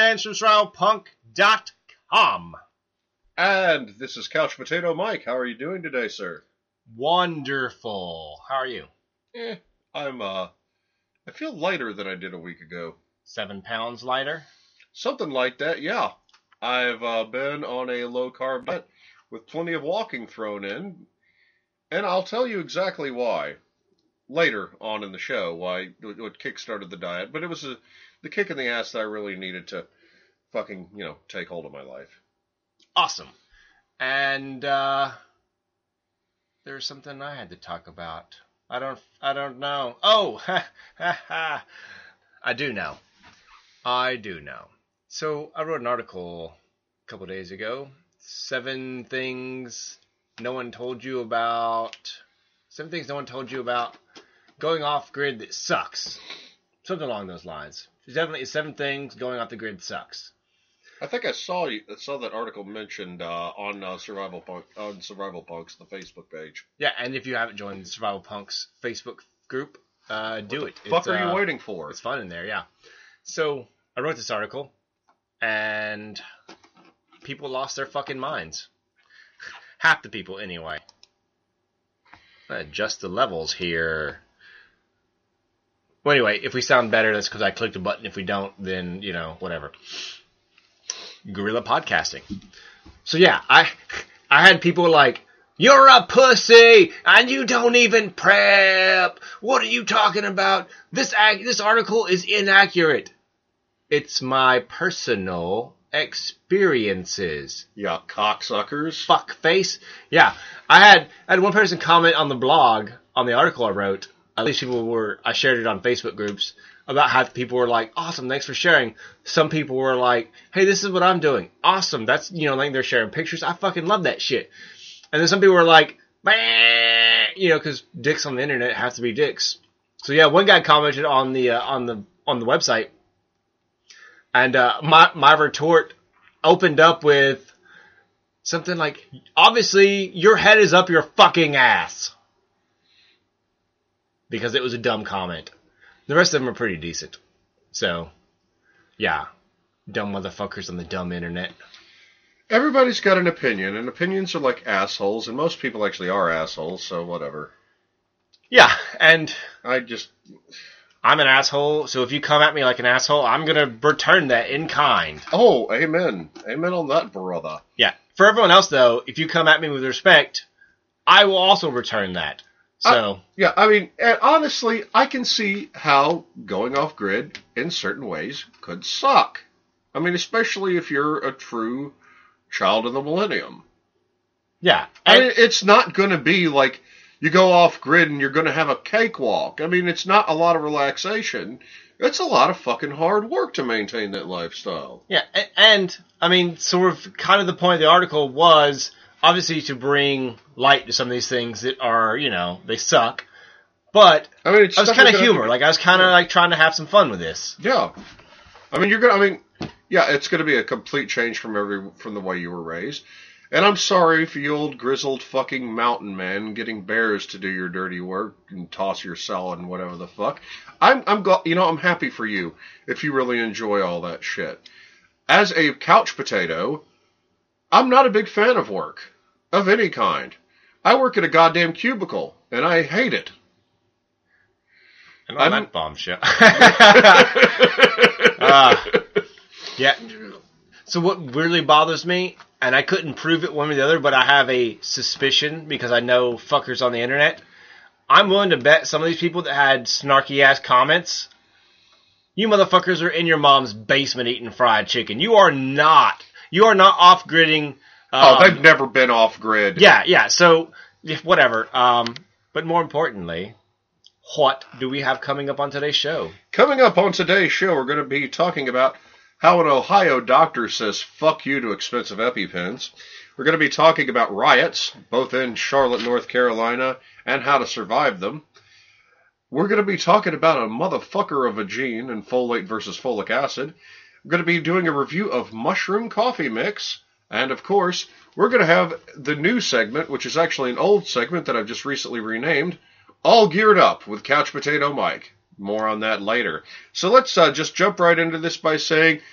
fans from SurvivalPunk.com. And this is Couch Potato Mike. How are you doing today, sir? Wonderful. How are you? I feel lighter than I did a week ago. 7 pounds lighter? Something like that, yeah. I've been on a low-carb diet with plenty of walking thrown in, and I'll tell you exactly why later on in the show, what kick-started the diet, but it was the kick in the ass that I really needed to fucking, take hold of my life. Awesome. And there's something I had to talk about. I don't know. Oh, I do know. So I wrote an article a couple days ago. 7 things no one told you about. 7 things no one told you about going off grid that sucks. Something along those lines. It's definitely 7 things going off the grid sucks. I think I saw that article mentioned on Survival Punks, the Facebook page. Yeah, and if you haven't joined the Survival Punks Facebook group, do it. What the fuck are you waiting for? It's fun in there, yeah. So I wrote this article, and people lost their fucking minds. Half the people, anyway. Adjust the levels here. Well, anyway, if we sound better, that's because I clicked a button. If we don't, then, whatever. Guerrilla podcasting. So, yeah, I had people like, "You're a pussy, and you don't even prep. What are you talking about? This article is inaccurate." It's my personal experiences. Yeah, cocksuckers. Fuckface. Yeah, I had one person comment on the blog, on the article I wrote. At least I shared it on Facebook groups, about how people were like, "Awesome, thanks for sharing." Some people were like, "Hey, this is what I'm doing." Awesome. That's, like they're sharing pictures. I fucking love that shit. And then some people were like, because dicks on the internet have to be dicks. So yeah, one guy commented on the website, and my retort opened up with something like, "Obviously, your head is up your fucking ass." Because it was a dumb comment. The rest of them are pretty decent. So, yeah. Dumb motherfuckers on the dumb internet. Everybody's got an opinion, and opinions are like assholes, and most people actually are assholes, so whatever. Yeah, and I'm an asshole, so if you come at me like an asshole, I'm gonna return that in kind. Oh, amen. Amen on that, brother. Yeah. For everyone else, though, if you come at me with respect, I will also return that. So and honestly, I can see how going off grid in certain ways could suck. I mean, especially if you're a true child of the millennium. Yeah. It's not going to be like you go off grid and you're going to have a cakewalk. I mean, it's not a lot of relaxation. It's a lot of fucking hard work to maintain that lifestyle. Yeah, and I mean, sort of kind of the point of the article was obviously to bring light to some of these things that are, they suck. But I mean, I was kind of humor. I was kind of trying to have some fun with this. Yeah. I mean, it's going to be a complete change from the way you were raised. And I'm sorry for you old grizzled fucking mountain man getting bears to do your dirty work and toss your salad and whatever the fuck. I'm happy for you if you really enjoy all that shit. As a couch potato, I'm not a big fan of work. Of any kind. I work at a goddamn cubicle, and I hate it. And on that bombshell. Yeah. So what really bothers me, and I couldn't prove it one way or the other, but I have a suspicion because I know fuckers on the internet. I'm willing to bet some of these people that had snarky ass comments, you motherfuckers are in your mom's basement eating fried chicken. You are not off-gridding. They've never been off-grid. Yeah, so, whatever. But more importantly, what do we have coming up on today's show? Coming up on today's show, we're going to be talking about how an Ohio doctor says fuck you to expensive EpiPens. We're going to be talking about riots, both in Charlotte, North Carolina, and how to survive them. We're going to be talking about a motherfucker of a gene and folate versus folic acid. We're going to be doing a review of mushroom coffee mix. And, of course, we're going to have the new segment, which is actually an old segment that I've just recently renamed, All Geared Up with Couch Potato Mike. More on that later. So let's just jump right into this by saying,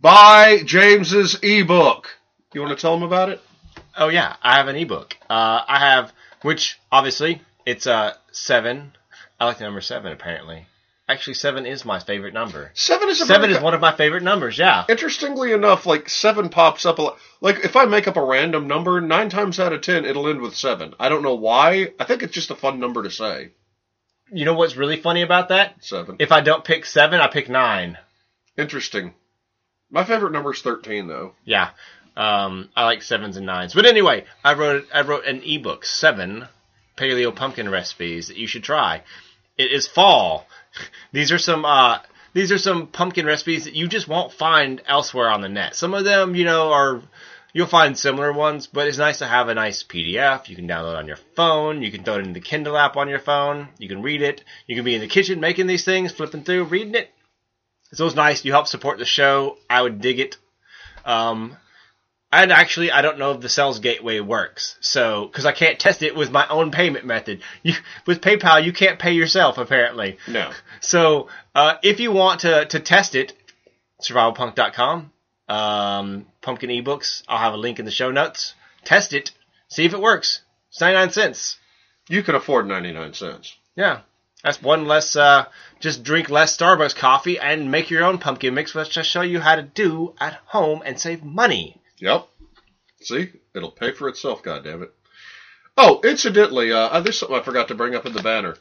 buy James's ebook. You want to tell them about it? Oh, yeah. I have an ebook. I have, which, obviously, it's 7. I like the number 7, apparently. Actually, 7 is my favorite number. 7 is one of my favorite numbers, yeah. Interestingly enough, like 7 pops up a lot. Like if I make up a random number, 9 times out of 10 it'll end with 7. I don't know why. I think it's just a fun number to say. You know what's really funny about that? 7. If I don't pick 7, I pick 9. Interesting. My favorite number is 13, though. Yeah. I like 7s and 9s. But anyway, I wrote an ebook, 7 paleo pumpkin recipes that you should try. It is fall. These are some pumpkin recipes that you just won't find elsewhere on the net. Some of them, you'll find similar ones, but it's nice to have a nice PDF. You can download on your phone. You can throw it in the Kindle app on your phone. You can read it. You can be in the kitchen making these things, flipping through, reading it. So it's nice. You help support the show. I would dig it. And actually, I don't know if the Sales Gateway works. So, because I can't test it with my own payment method. With PayPal, you can't pay yourself, apparently. No. So, if you want to test it, survivalpunk.com, Pumpkin eBooks, I'll have a link in the show notes. Test it. See if it works. It's 99 cents. You can afford 99 cents. Yeah. That's one less, just drink less Starbucks coffee and make your own pumpkin mix, which I'll show you how to do at home and save money. Yep. See? It'll pay for itself, goddammit. Oh, incidentally, there's something I forgot to bring up in the banner.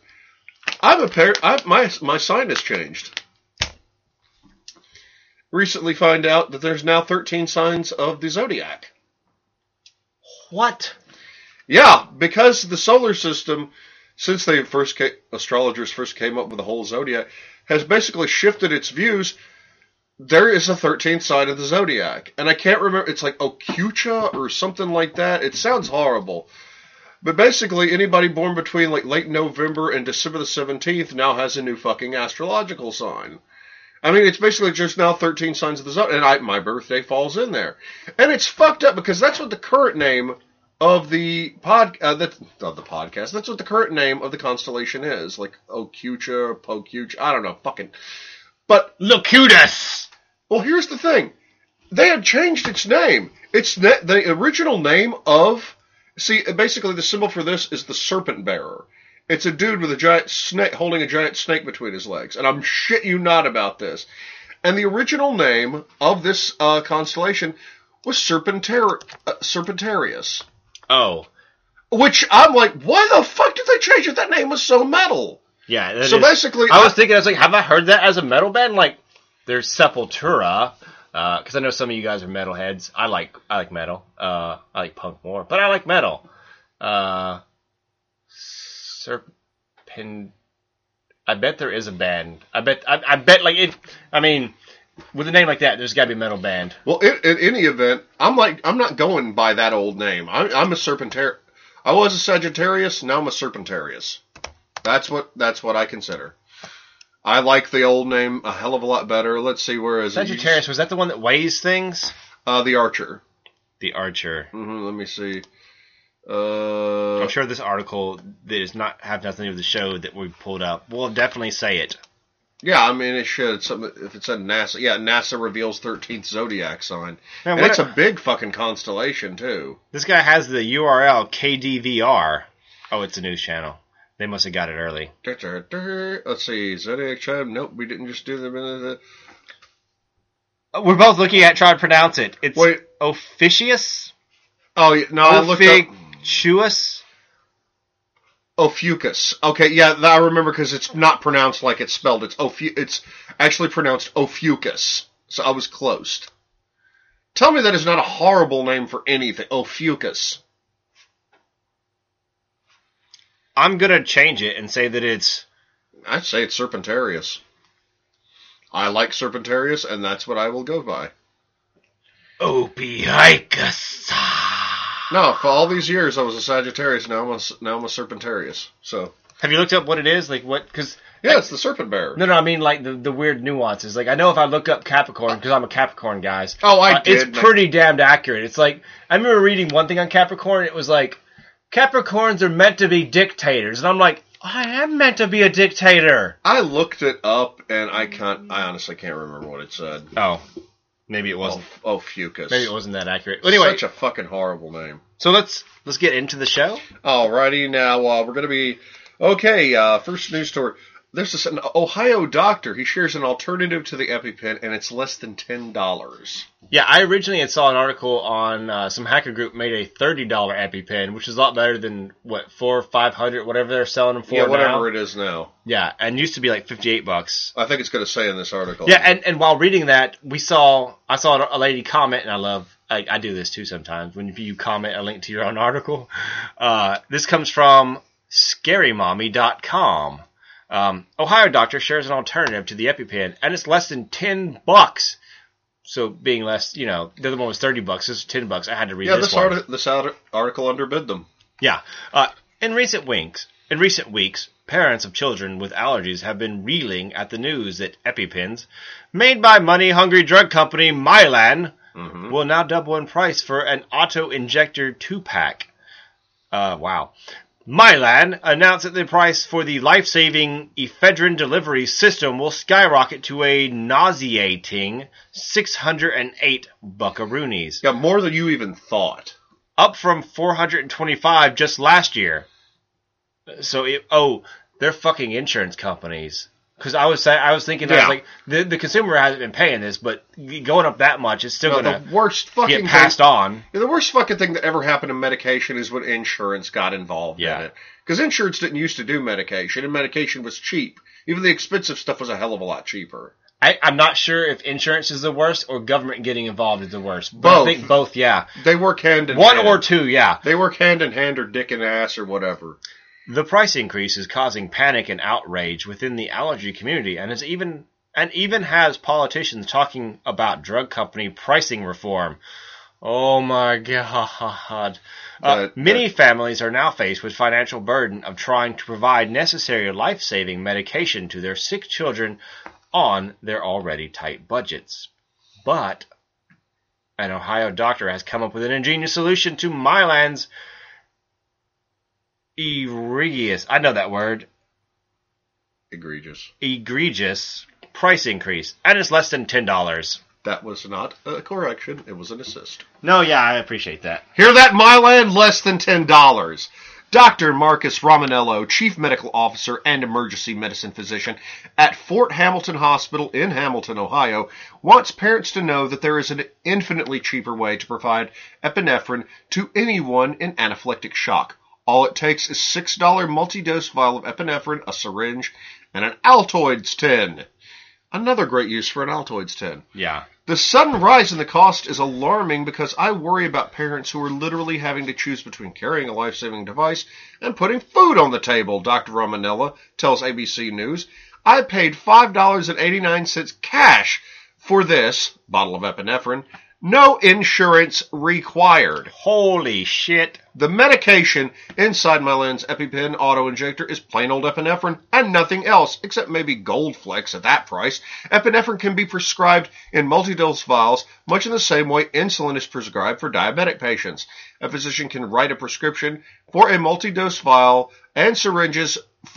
My sign has changed. Recently find out that there's now 13 signs of the zodiac. What? Yeah, because the solar system, since astrologers first came up with the whole zodiac, has basically shifted its views. There is a 13th sign of the zodiac. And I can't remember, it's like Okucha or something like that. It sounds horrible. But basically, anybody born between like late November and December the 17th now has a new fucking astrological sign. I mean, it's basically just now 13 signs of the zodiac. And my birthday falls in there. And it's fucked up because that's what the current name of the podcast, that's what the current name of the constellation is. Like Okucha, Pokucha, I don't know, fucking. But Locutus! Well, here's the thing. They had changed its name. It's the original name of... See, basically the symbol for this is the serpent bearer. It's a dude with a giant snake, holding a giant snake between his legs. And I'm shit you not about this. And the original name of this constellation was Serpentarius. Oh. Which I'm like, why the fuck did they change it? That name was so metal. Yeah. So basically... I was like, have I heard that as a metal band? Like, there's Sepultura, because I know some of you guys are metalheads. I like metal. I like punk more, but I like metal. I bet there is a band. I bet like it. I mean, with a name like that, there's got to be a metal band. Well, in any event, I'm not going by that old name. I'm a Serpentarius. I was a Sagittarius. Now I'm a Serpentarius. That's what I consider. I like the old name a hell of a lot better. Let's see, where is Sagittarius, was that the one that weighs things? The Archer. The Archer. Mm-hmm, let me see. I'm sure this article that does not have nothing to do with the show that we pulled up will definitely say it. Yeah, I mean, it should. If it said NASA. Yeah, NASA reveals 13th zodiac sign. Man, and it's a big fucking constellation, too. This guy has the URL KDVR. Oh, it's a news channel. They must have got it early. Let's see. Zodiac chime. Nope, we didn't just do the... We're both looking at trying to pronounce it. It's Officius? Oh, no, I looked up... Ophiuchus? Ophiuchus. Okay, yeah, I remember because it's not pronounced like it's spelled. It's actually pronounced Ophiuchus. So I was close. Tell me that is not a horrible name for anything. Ophiuchus. I'm going to change it and say that it's... I'd say it's Serpentarius. I like Serpentarius, and that's what I will go by. Ophiuchus. No, for all these years I was a Sagittarius. Now I'm a Serpentarius. So. Have you looked up what it is? Like what? Because yeah, it's the serpent bearer. No, I mean like the weird nuances. Like I know if I look up Capricorn, because I'm a Capricorn, guys. Oh, I did. It's pretty damned accurate. It's like I remember reading one thing on Capricorn. It was like Capricorns are meant to be dictators, and I'm like, I am meant to be a dictator. I looked it up, and I honestly can't remember what it said. Oh. Maybe it wasn't. Oh, Fucus. Maybe it wasn't that accurate. Anyway, such a fucking horrible name. So let's get into the show. Alrighty, now we're going to be first news story. There's an Ohio doctor. He shares an alternative to the EpiPen, and it's less than $10. Yeah, I originally had saw an article on some hacker group made a $30 EpiPen, which is a lot better than what $400 or $500, whatever they're selling them for now. Yeah, whatever it is now. Yeah, and used to be like $58. I think it's going to say in this article. Yeah, and while reading that, I saw a lady comment, and I do this too sometimes when you comment a link to your own article. This comes from ScaryMommy.com. Ohio doctor shares an alternative to the EpiPen, and it's less than $10. So being less, the other one was $30. This is $10. I had to read this one. This article underbid them. Yeah. In recent weeks, parents of children with allergies have been reeling at the news that EpiPens, made by money-hungry drug company Mylan, will now double in price for an auto-injector 2-pack. Wow. Mylan announced that the price for the life-saving ephedrine delivery system will skyrocket to a nauseating 608 buckaroonies. Yeah, more than you even thought. Up from 425 just last year. So, they're fucking insurance companies. Because I was thinking, the consumer hasn't been paying this, but going up that much is still going to get passed on. Yeah, the worst fucking thing that ever happened to medication is when insurance got involved in it. Because insurance didn't used to do medication, and medication was cheap. Even the expensive stuff was a hell of a lot cheaper. I'm not sure if insurance is the worst or government getting involved is the worst. But both. I think both, yeah. They work hand in hand. One or two, yeah. They work hand in hand or dick and ass or whatever. The price increase is causing panic and outrage within the allergy community, and even has politicians talking about drug company pricing reform. Oh my God! Many families are now faced with financial burden of trying to provide necessary life-saving medication to their sick children on their already tight budgets. But an Ohio doctor has come up with an ingenious solution to Mylan's egregious price increase, and it's less than $10. That was not a correction. It was an assist. No, yeah, I appreciate that. Hear that, Mylan? Less than $10. Dr. Marcus Romanello, Chief Medical Officer and Emergency Medicine Physician at Fort Hamilton Hospital in Hamilton, Ohio, wants parents to know that there is an infinitely cheaper way to provide epinephrine to anyone in anaphylactic shock. All it takes is $6 multi-dose vial of epinephrine, a syringe, and an Altoids tin. Another great use for an Altoids tin. Yeah. The sudden rise in the cost is alarming because I worry about parents who are literally having to choose between carrying a life-saving device and putting food on the table, Dr. Romanella tells ABC News. I paid $5.89 cash for this bottle of epinephrine. No insurance required. Holy shit. The medication inside Mylan's EpiPen auto-injector is plain old epinephrine and nothing else, except maybe Goldflex at that price. Epinephrine can be prescribed in multi-dose vials, much in the same way insulin is prescribed for diabetic patients. A physician can write a prescription for a multi-dose vial and syringes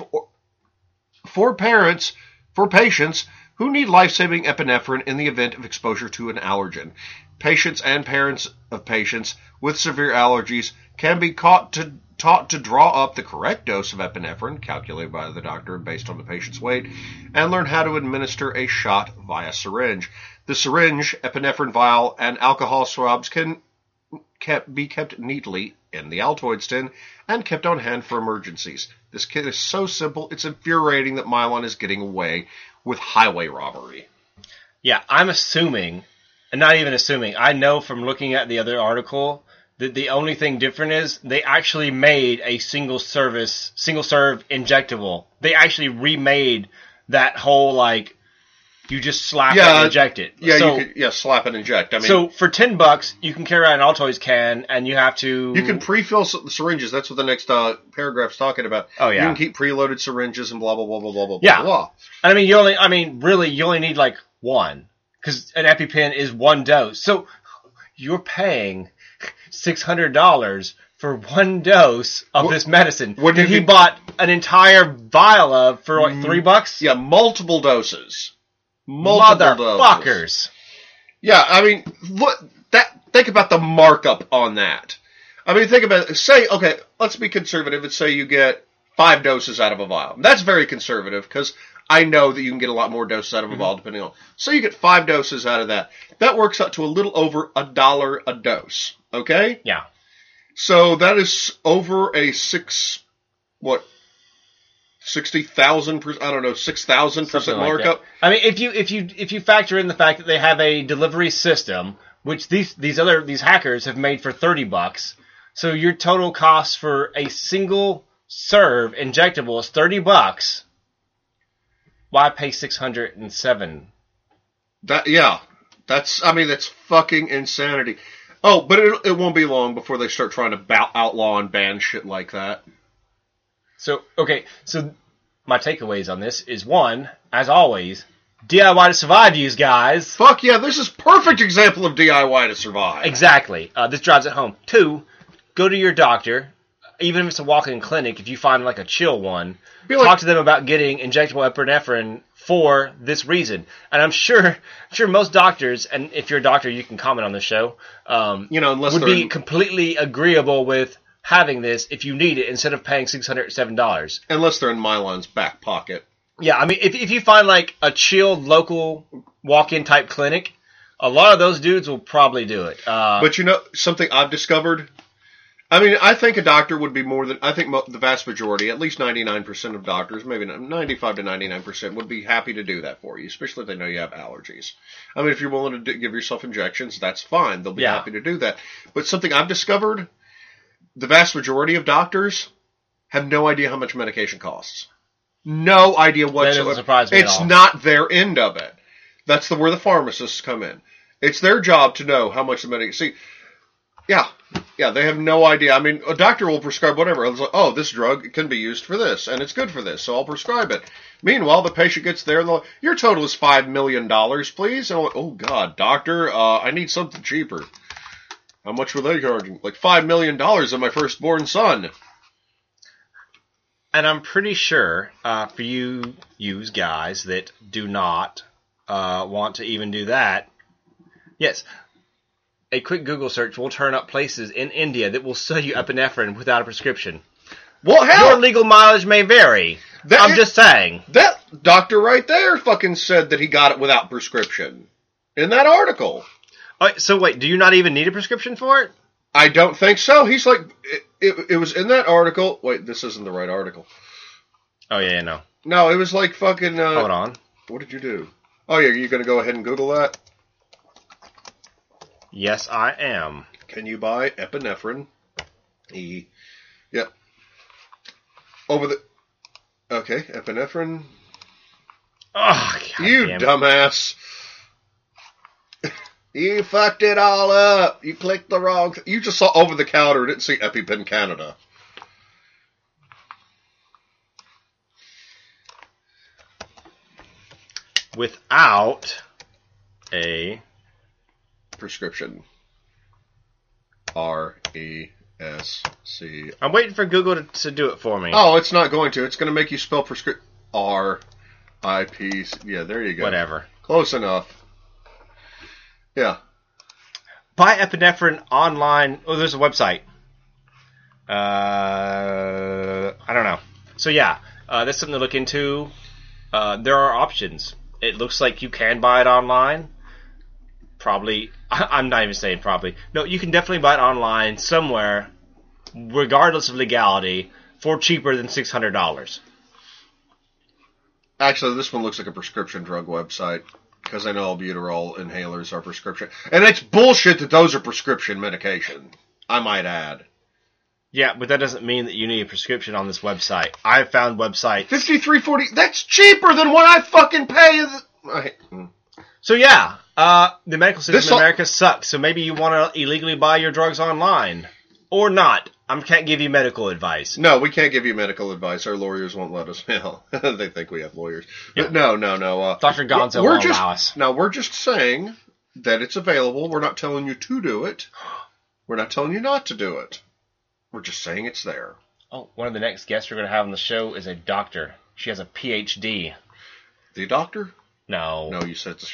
for patients who need life-saving epinephrine in the event of exposure to an allergen. Patients and parents of patients with severe allergies can be taught to draw up the correct dose of epinephrine, calculated by the doctor based on the patient's weight, and learn how to administer a shot via syringe. The syringe, epinephrine vial, and alcohol swabs can be kept neatly in the Altoids tin and kept on hand for emergencies. This kit is so simple, it's infuriating that Mylan is getting away with highway robbery. Yeah, I'm assuming, and not even assuming, I know from looking at the other article that the only thing different is they actually made a single serve injectable. They actually remade that whole, you just slap and inject it. Yeah, so, slap and inject. I mean, so for $10, you can carry out an Altoids can, and you have to... You can pre-fill the syringes. That's what the next paragraph's talking about. Oh, yeah. You can keep preloaded syringes and blah, blah, blah, blah, blah, blah, yeah. blah. And you only need, one. Because an EpiPen is one dose. So you're paying $600 for one dose of this medicine that he bought an entire vial of for, $3? Yeah, multiple doses. Motherfuckers. Yeah, I mean, think about the markup on that. I mean, think about it. Say, okay, let's be conservative and say you get 5 doses out of a vial. That's very conservative because I know that you can get a lot more doses out of a vial depending on. So you get 5 doses out of that. That works out to a little over $1 a dose. Okay? Yeah. So that is over a 6,000% markup. That. I mean, if you factor in the fact that they have a delivery system, which these hackers have made for $30, so your total cost for a single serve injectable is $30. Why pay $607? That's fucking insanity. Oh, but it won't be long before they start trying to outlaw and ban shit like that. So my takeaways on this is, one, as always, DIY to survive, you guys. Fuck yeah, this is perfect example of DIY to survive. Exactly. This drives it home. 2, go to your doctor, even if it's a walk-in clinic, if you find like a chill one, talk to them about getting injectable epinephrine for this reason. And I'm sure most doctors, and if you're a doctor, you can comment on the show, unless would be completely agreeable with having this if you need it instead of paying $607. Unless they're in Mylan's back pocket. Yeah, I mean, if you find like a chill local walk-in type clinic, a lot of those dudes will probably do it. But something I've discovered? I mean, I think a doctor would be more than, I think the vast majority, at least 99% of doctors, maybe 95 to 99% would be happy to do that for you, especially if they know you have allergies. I mean, if you're willing to give yourself injections, that's fine. They'll be happy to do that. But something I've discovered, the vast majority of doctors have no idea how much medication costs. No idea whatsoever. That doesn't surprise me at all. It's not their end of it. That's where the pharmacists come in. It's their job to know how much the medication. See, yeah, they have no idea. I mean, a doctor will prescribe whatever. It's like, oh, this drug can be used for this, and it's good for this, so I'll prescribe it. Meanwhile, the patient gets there, and they're like, your total is $5 million, please. And I'm like, oh, God, doctor, I need something cheaper. How much were they charging? Like $5 million on my firstborn son. And I'm pretty sure, for you guys that do not want to even do that, yes, a quick Google search will turn up places in India that will sell you epinephrine without a prescription. Well, hell, your legal mileage may vary. I'm just saying. That doctor right there fucking said that he got it without prescription in that article. So wait, do you not even need a prescription for it? I don't think so. He's like, it was in that article. Wait, this isn't the right article. Oh, yeah, no. No, it was like fucking... Hold on. What did you do? Oh, yeah, you're going to go ahead and Google that? Yes, I am. Can you buy epinephrine? Yep. Okay, epinephrine. Oh, God you dumbass. You fucked it all up. You clicked the wrong... You just saw over the counter and didn't see EpiPen Canada. Without a... prescription. R-E-S-C... I'm waiting for Google to do it for me. Oh, it's not going to. It's going to make you spell prescription... R-I-P... Yeah, there you go. Whatever. Close enough. Yeah. Buy epinephrine online. Oh, there's a website. I don't know. So yeah, that's something to look into. There are options. It looks like you can buy it online. Probably. I'm not even saying probably. No, you can definitely buy it online somewhere, regardless of legality, for cheaper than $600. Actually, this one looks like a prescription drug website. Because I know albuterol inhalers are prescription. And it's bullshit that those are prescription medication, I might add. Yeah, but that doesn't mean that you need a prescription on this website. I've found websites... $53.40, that's cheaper than what I fucking pay! So yeah, the medical system in America sucks, so maybe you want to illegally buy your drugs online. Or not. I can't give you medical advice. No, we can't give you medical advice. Our lawyers won't let us. Hell, they think we have lawyers. Yeah. But no. Dr. Gonzo won't allow us. No, we're just saying that it's available. We're not telling you to do it. We're not telling you not to do it. We're just saying it's there. Oh, one of the next guests we're going to have on the show is a doctor. She has a PhD. The doctor? No. No, you said it's a she.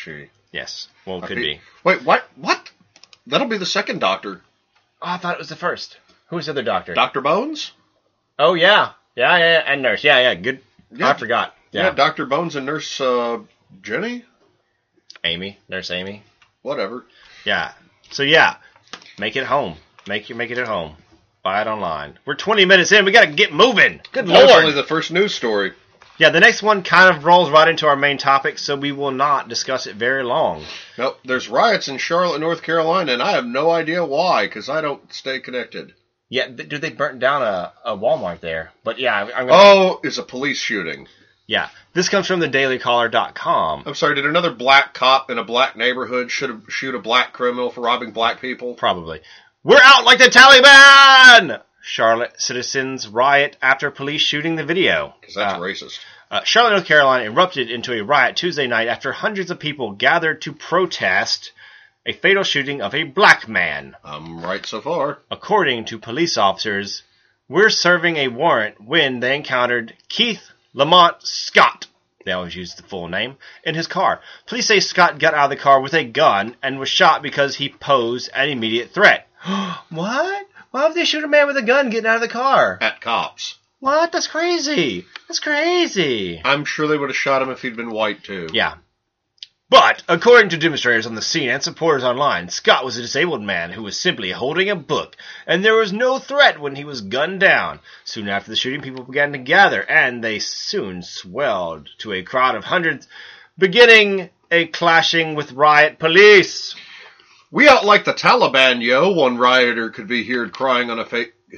Yes. Well, it could be. Wait, what? What? That'll be the second Doctor. Oh, I thought it was the first. Who was the other Doctor? Dr. Bones? Oh, yeah. Yeah, and Nurse. Yeah, good. Yeah. I forgot. Yeah, Dr. Bones and Nurse Jenny? Amy. Nurse Amy. Whatever. Yeah. So, yeah. Make it home. Make it at home. Buy it online. We're 20 minutes in. We got to get moving. Good That was Lord. only the first news story. Yeah, the next one kind of rolls right into our main topic, so we will not discuss it very long. Nope, there's riots in Charlotte, North Carolina, and I have no idea why, because I don't stay connected. Yeah, dude, they burnt down a Walmart there. But yeah, I'm gonna... Oh, it's a police shooting. Yeah, this comes from thedailycaller.com. I'm sorry, did another black cop in a black neighborhood shoot a black criminal for robbing black people? Probably. We're out like the Taliban! Charlotte citizens riot after police shooting the video. Because that's racist. Charlotte, North Carolina erupted into a riot Tuesday night after hundreds of people gathered to protest a fatal shooting of a black man. I'm right so far. According to police officers, were serving a warrant when they encountered Keith Lamont Scott, they always use the full name, in his car. Police say Scott got out of the car with a gun and was shot because he posed an immediate threat. What? Why would they shoot a man with a gun getting out of the car? At cops. What? That's crazy. That's crazy. I'm sure they would have shot him if he'd been white, too. Yeah. But, according to demonstrators on the scene and supporters online, Scott was a disabled man who was simply holding a book, and there was no threat when he was gunned down. Soon after the shooting, people began to gather, and they soon swelled to a crowd of hundreds, beginning a clashing with riot police. We out like the Taliban, yo. One rioter could be heard crying on a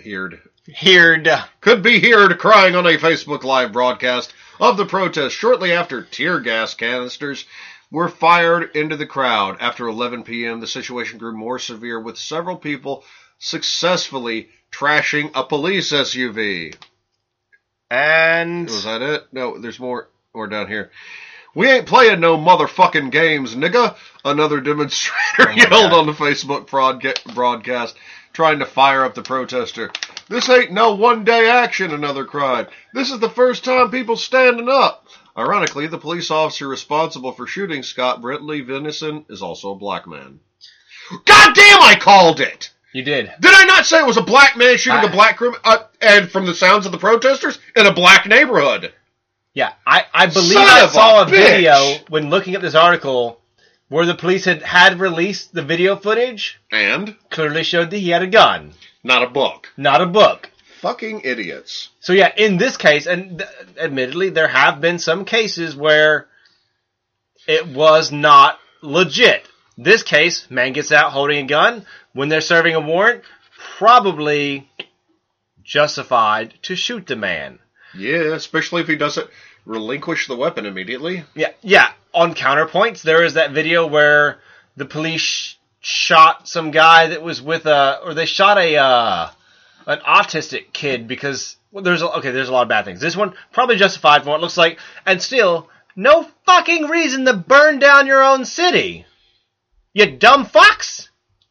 Could be heard crying on a Facebook Live broadcast of the protest shortly after tear gas canisters were fired into the crowd. After 11 p.m., the situation grew more severe, with several people successfully trashing a police SUV. And... Was that it? No, there's more down here. We ain't playing no motherfucking games, nigga, another demonstrator yelled on the Facebook broadcast, trying to fire up the protester. This ain't no one-day action, another cried. This is the first time people standing up. Ironically, the police officer responsible for shooting Scott, Brentley Venison, is also a black man. God damn, I called it! You did. Did I not say it was a black man shooting a black criminal? And from the sounds of the protesters, in a black neighborhood. Yeah, I believe I saw a video when looking at this article where the police had released the video footage. And? Clearly showed that he had a gun. Not a book. Not a book. Fucking idiots. So yeah, in this case, and admittedly, there have been some cases where it was not legit. This case, man gets out holding a gun when they're serving a warrant, probably justified to shoot the man. Yeah, especially if he doesn't relinquish the weapon immediately. Yeah. On counterpoints, there is that video where the police shot some guy that was with they shot an autistic kid because there's a lot of bad things. This one probably justified for what it looks like, and still no fucking reason to burn down your own city. You dumb fucks.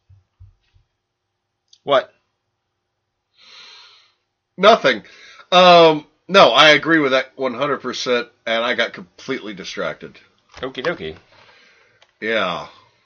What? Nothing. No, I agree with that 100%, and I got completely distracted. Okie dokie. Yeah.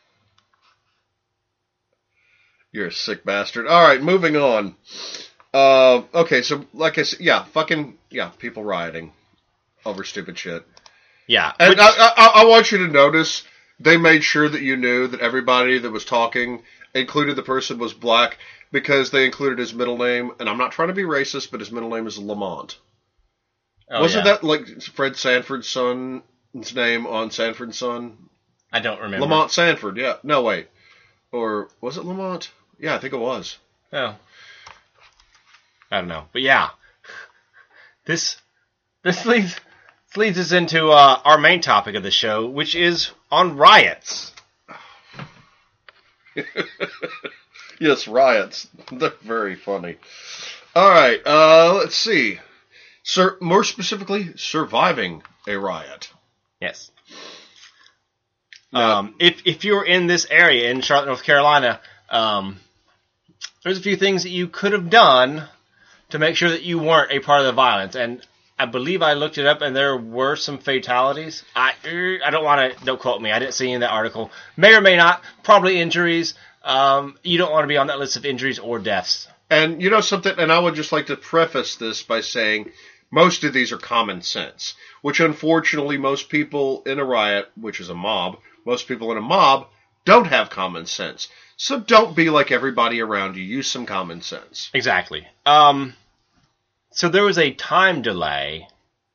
You're a sick bastard. Alright, moving on. Okay, so, like I said, people rioting over stupid shit. Yeah. And I want you to notice, they made sure that you knew that everybody that was talking, included the person was black, because they included his middle name, and I'm not trying to be racist, but his middle name is Lamont. Oh, Wasn't that like Fred Sanford's son's name on Sanford and Son? I don't remember. Lamont Sanford, yeah. No, wait. Or was it Lamont? Yeah, I think it was. Oh. I don't know. But yeah. This leads us into our main topic of the show, which is on riots. Yes, riots. They're very funny. All right, let's see. More specifically, surviving a riot. Yes. If you're in this area in Charlotte, North Carolina, there's a few things that you could have done to make sure that you weren't a part of the violence. And I believe I looked it up, and there were some fatalities. I don't quote me. I didn't see any in that article. May or may not. Probably injuries. You don't want to be on that list of injuries or deaths. And you know something, and I would just like to preface this by saying most of these are common sense, which unfortunately most people in a riot, which is a mob, most people in a mob don't have common sense. So don't be like everybody around you. Use some common sense. Exactly. So there was a time delay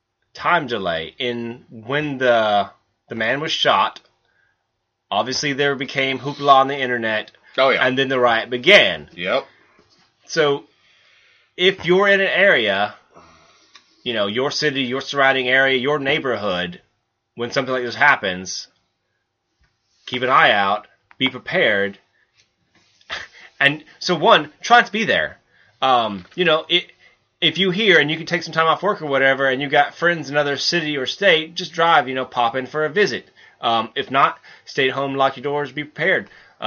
in when the man was shot. Obviously, there became hoopla on the internet. Oh, yeah. And then the riot began. Yep. So if you're in an area, you know, your city, your surrounding area, your neighborhood, when something like this happens, keep an eye out, be prepared. And so one, try to be there. You know, if you hear and you can take some time off work or whatever, and you got friends in another city or state, just drive, you know, pop in for a visit. If not, stay at home, lock your doors, be prepared.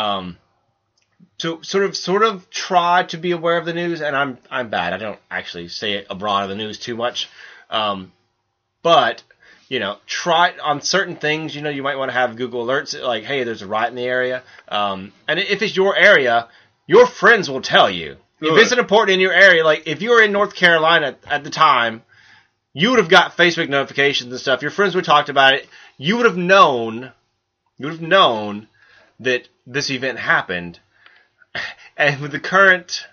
So sort of try to be aware of the news, and I'm bad. I don't actually say it abroad of the news too much. But, you know, try on certain things, you know, you might want to have Google alerts like, hey, there's a riot in the area. And if it's your area, your friends will tell you. Good. If it's an important in your area, like if you were in North Carolina at the time, you would have got Facebook notifications and stuff. Your friends would have talked about it. You would have known that this event happened. And with the current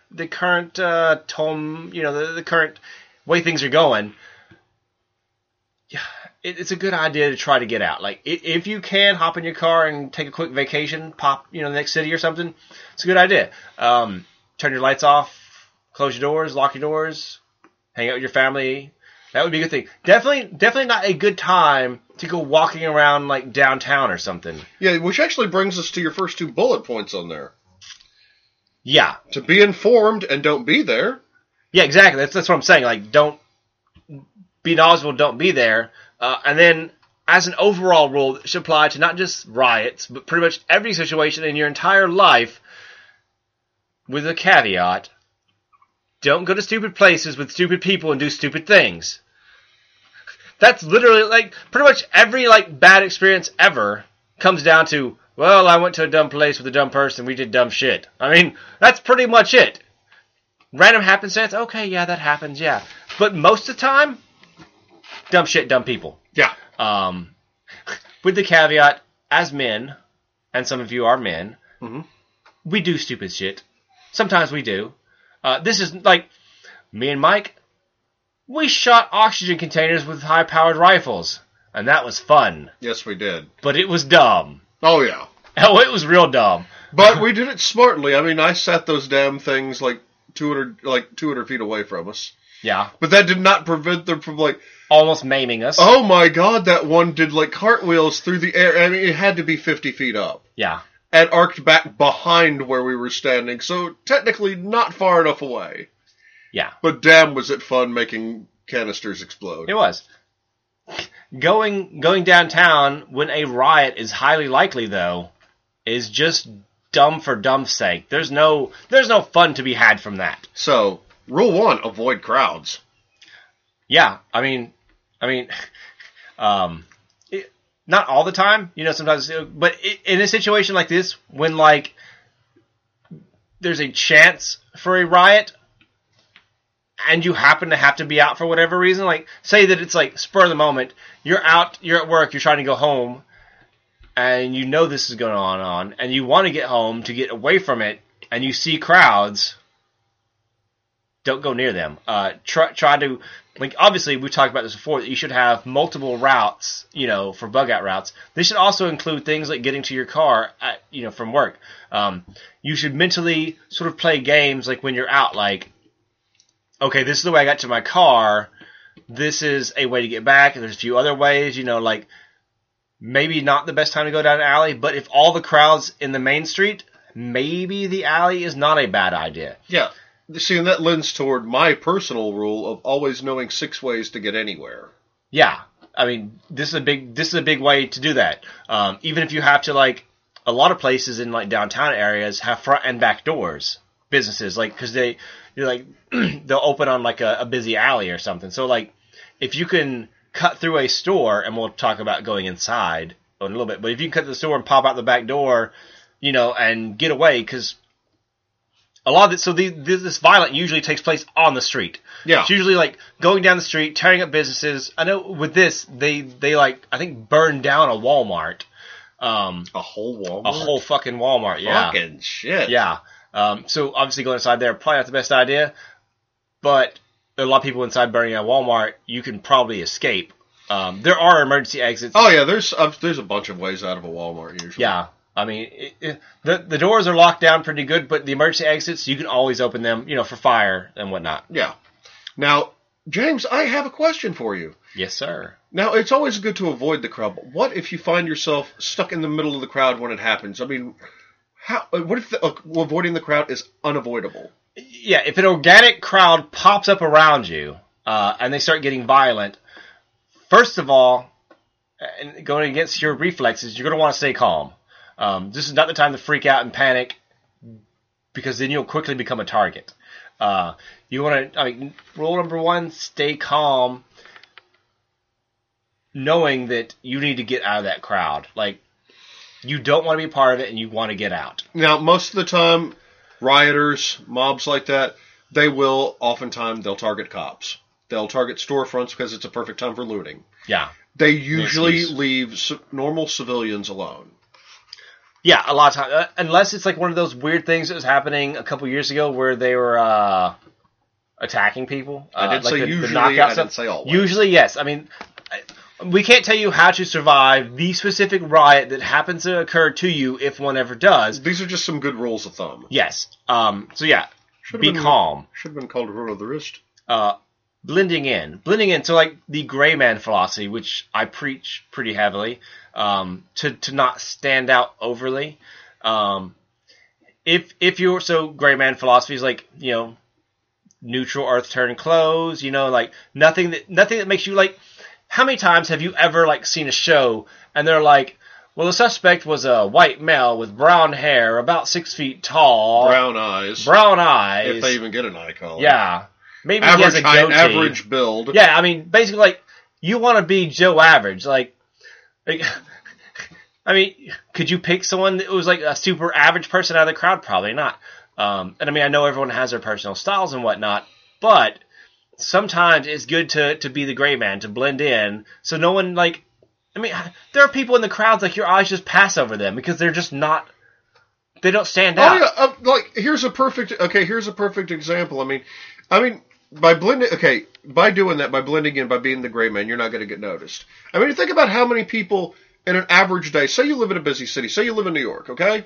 tone, you know, the current way things are going, yeah, it's a good idea to try to get out. Like, if you can, hop in your car and take a quick vacation, pop, you know, the next city or something. It's a good idea. Turn your lights off, close your doors, lock your doors, hang out with your family. That would be a good thing. Definitely not a good time to go walking around like downtown or something. Yeah, which actually brings us to your first 2 bullet points on there. Yeah. To be informed and don't be there. Yeah, exactly. That's what I'm saying. Like, don't be knowledgeable, don't be there. And then, as an overall rule, it should apply to not just riots, but pretty much every situation in your entire life, with a caveat: don't go to stupid places with stupid people and do stupid things. That's literally, like, pretty much every, like, bad experience ever comes down to, well, I went to a dumb place with a dumb person, we did dumb shit. I mean, that's pretty much it. Random happenstance, okay, yeah, that happens, yeah. But most of the time, dumb shit, dumb people. Yeah. With the caveat, as men, and some of you are men, mm-hmm. we do stupid shit. Sometimes we do. This is like, me and Mike, we shot oxygen containers with high-powered rifles, and that was fun. Yes, we did. But it was dumb. Oh, yeah. Oh, it was real dumb. But we did it smartly. I mean, I set those damn things like 200 feet away from us. Yeah. But that did not prevent them from, like, almost maiming us. Oh, my God, that one did, like, cartwheels through the air. I mean, it had to be 50 feet up. Yeah. And arced back behind where we were standing, so technically not far enough away. Yeah. But damn, was it fun making canisters explode. It was. Going downtown when a riot is highly likely, though, is just dumb for dumb's sake. There's no fun to be had from that. So, rule 1, avoid crowds. Yeah, I mean, not all the time, you know, sometimes, but in a situation like this, when, like, there's a chance for a riot, and you happen to have to be out for whatever reason, like, say that it's, like, spur of the moment, you're out, you're at work, you're trying to go home, and you know this is going on, and you want to get home to get away from it, and you see crowds, don't go near them. Try to, like, obviously, we've talked about this before, that you should have multiple routes, you know, for bug-out routes. This should also include things like getting to your car, from work. You should mentally sort of play games, like, when you're out, like, okay, this is the way I got to my car, this is a way to get back, and there's a few other ways, you know, like, maybe not the best time to go down an alley, but if all the crowd's in the main street, maybe the alley is not a bad idea. Yeah. See, and that lends toward my personal rule of always knowing 6 ways to get anywhere. Yeah. I mean, this is a big way to do that. Even if you have to, like, a lot of places in, like, downtown areas have front and back doors, businesses, like, because they'll open on, like, a busy alley or something. So, like, if you can cut through a store, and we'll talk about going inside in a little bit, but if you can cut through the store and pop out the back door, and get away, because a lot of this, this violence usually takes place on the street. Yeah. It's usually like going down the street, tearing up businesses. I know with this, they like, I think burned down a Walmart. A whole Walmart? A whole fucking Walmart, yeah. Fucking shit. Yeah. So obviously going inside there, probably not the best idea, but a lot of people inside burning a Walmart, you can probably escape. There are emergency exits. Oh yeah, there's a bunch of ways out of a Walmart usually. Yeah. I mean, the doors are locked down pretty good, but the emergency exits, you can always open them, for fire and whatnot. Yeah. Now, James, I have a question for you. Yes, sir. Now, it's always good to avoid the crowd, but what if you find yourself stuck in the middle of the crowd when it happens? I mean, what if avoiding the crowd is unavoidable? Yeah, if an organic crowd pops up around you, and they start getting violent, first of all, and going against your reflexes, you're going to want to stay calm. This is not the time to freak out and panic, because then you'll quickly become a target. You want to, rule number one, stay calm, knowing that you need to get out of that crowd. Like, you don't want to be part of it, and you want to get out. Now, most of the time, rioters, mobs like that, they'll target cops. They'll target storefronts because it's a perfect time for looting. Yeah. They usually leave normal civilians alone. Yeah, a lot of times. Unless it's like one of those weird things that was happening a couple years ago where they were attacking people. I did like say the usually, knockout I didn't say always. Usually, yes. I mean, we can't tell you how to survive the specific riot that happens to occur to you if one ever does. These are just some good rules of thumb. Yes. So yeah, be calm. Should have been called a rule of the wrist. Blending in. So like the gray man philosophy, which I preach pretty heavily, to not stand out overly. If you're, so gray man philosophy is like, neutral earth tone clothes, like nothing that makes you like, how many times have you ever like seen a show and they're like, well, the suspect was a white male with brown hair, about 6 feet tall. Brown eyes. If they even get an eye color. Yeah. Maybe average he has a height, goatee. average build. Yeah, I mean, basically, like, you want to be Joe Average. Like, I mean, could you pick someone that was like a super average person out of the crowd? Probably not. And I mean, I know everyone has their personal styles and whatnot, but sometimes it's good to be the gray man, to blend in, so no one, like, I mean, there are people in the crowds, like, your eyes just pass over them because they're just not, they don't stand out. Oh, yeah, here's a perfect example. I mean, by blending in, by being the gray man, you're not going to get noticed. I mean, think about how many people in an average day, say you live in a busy city, say you live in New York, okay?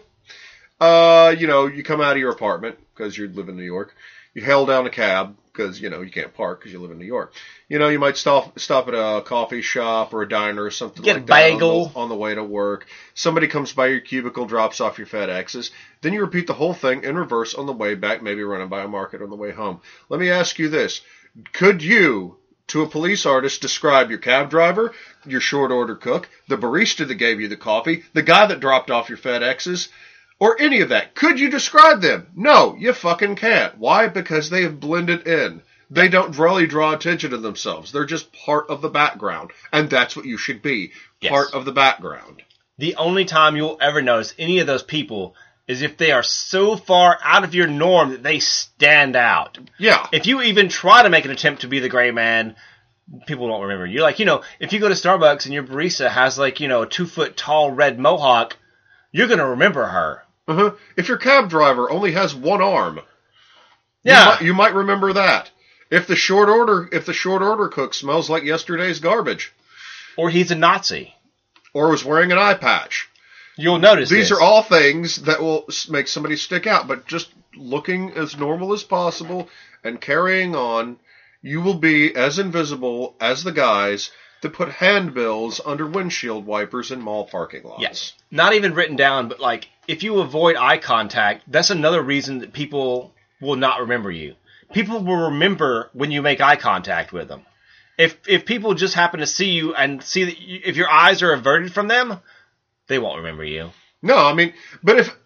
You come out of your apartment, because you live in New York, you hail down a cab, because, you can't park because you live in New York. You might stop at a coffee shop or a diner or something get like a bagel that on the way to work. Somebody comes by your cubicle, drops off your FedExes. Then you repeat the whole thing in reverse on the way back, maybe running by a market on the way home. Let me ask you this. Could you, to a police artist, describe your cab driver, your short order cook, the barista that gave you the coffee, the guy that dropped off your FedExes, or any of that? Could you describe them? No, you fucking can't. Why? Because they have blended in. They don't really draw attention to themselves. They're just part of the background. And that's what you should be. Yes. Part of the background. The only time you'll ever notice any of those people is if they are so far out of your norm that they stand out. Yeah. If you even try to make an attempt to be the gray man, people won't remember you. Like, if you go to Starbucks and your barista has like, a 2-foot tall red mohawk, you're going to remember her. Uh-huh. If your cab driver only has one arm, yeah, you might remember that. If the short order cook smells like yesterday's garbage, or he's a Nazi, or was wearing an eye patch, you'll notice these are all things that will make somebody stick out. But just looking as normal as possible and carrying on, you will be as invisible as the guys that put handbills under windshield wipers in mall parking lots. Yes. Not even written down, but like, if you avoid eye contact, that's another reason that people will not remember you. People will remember when you make eye contact with them. If people just happen to see you and see that if your eyes are averted from them, they won't remember you. No, I mean, but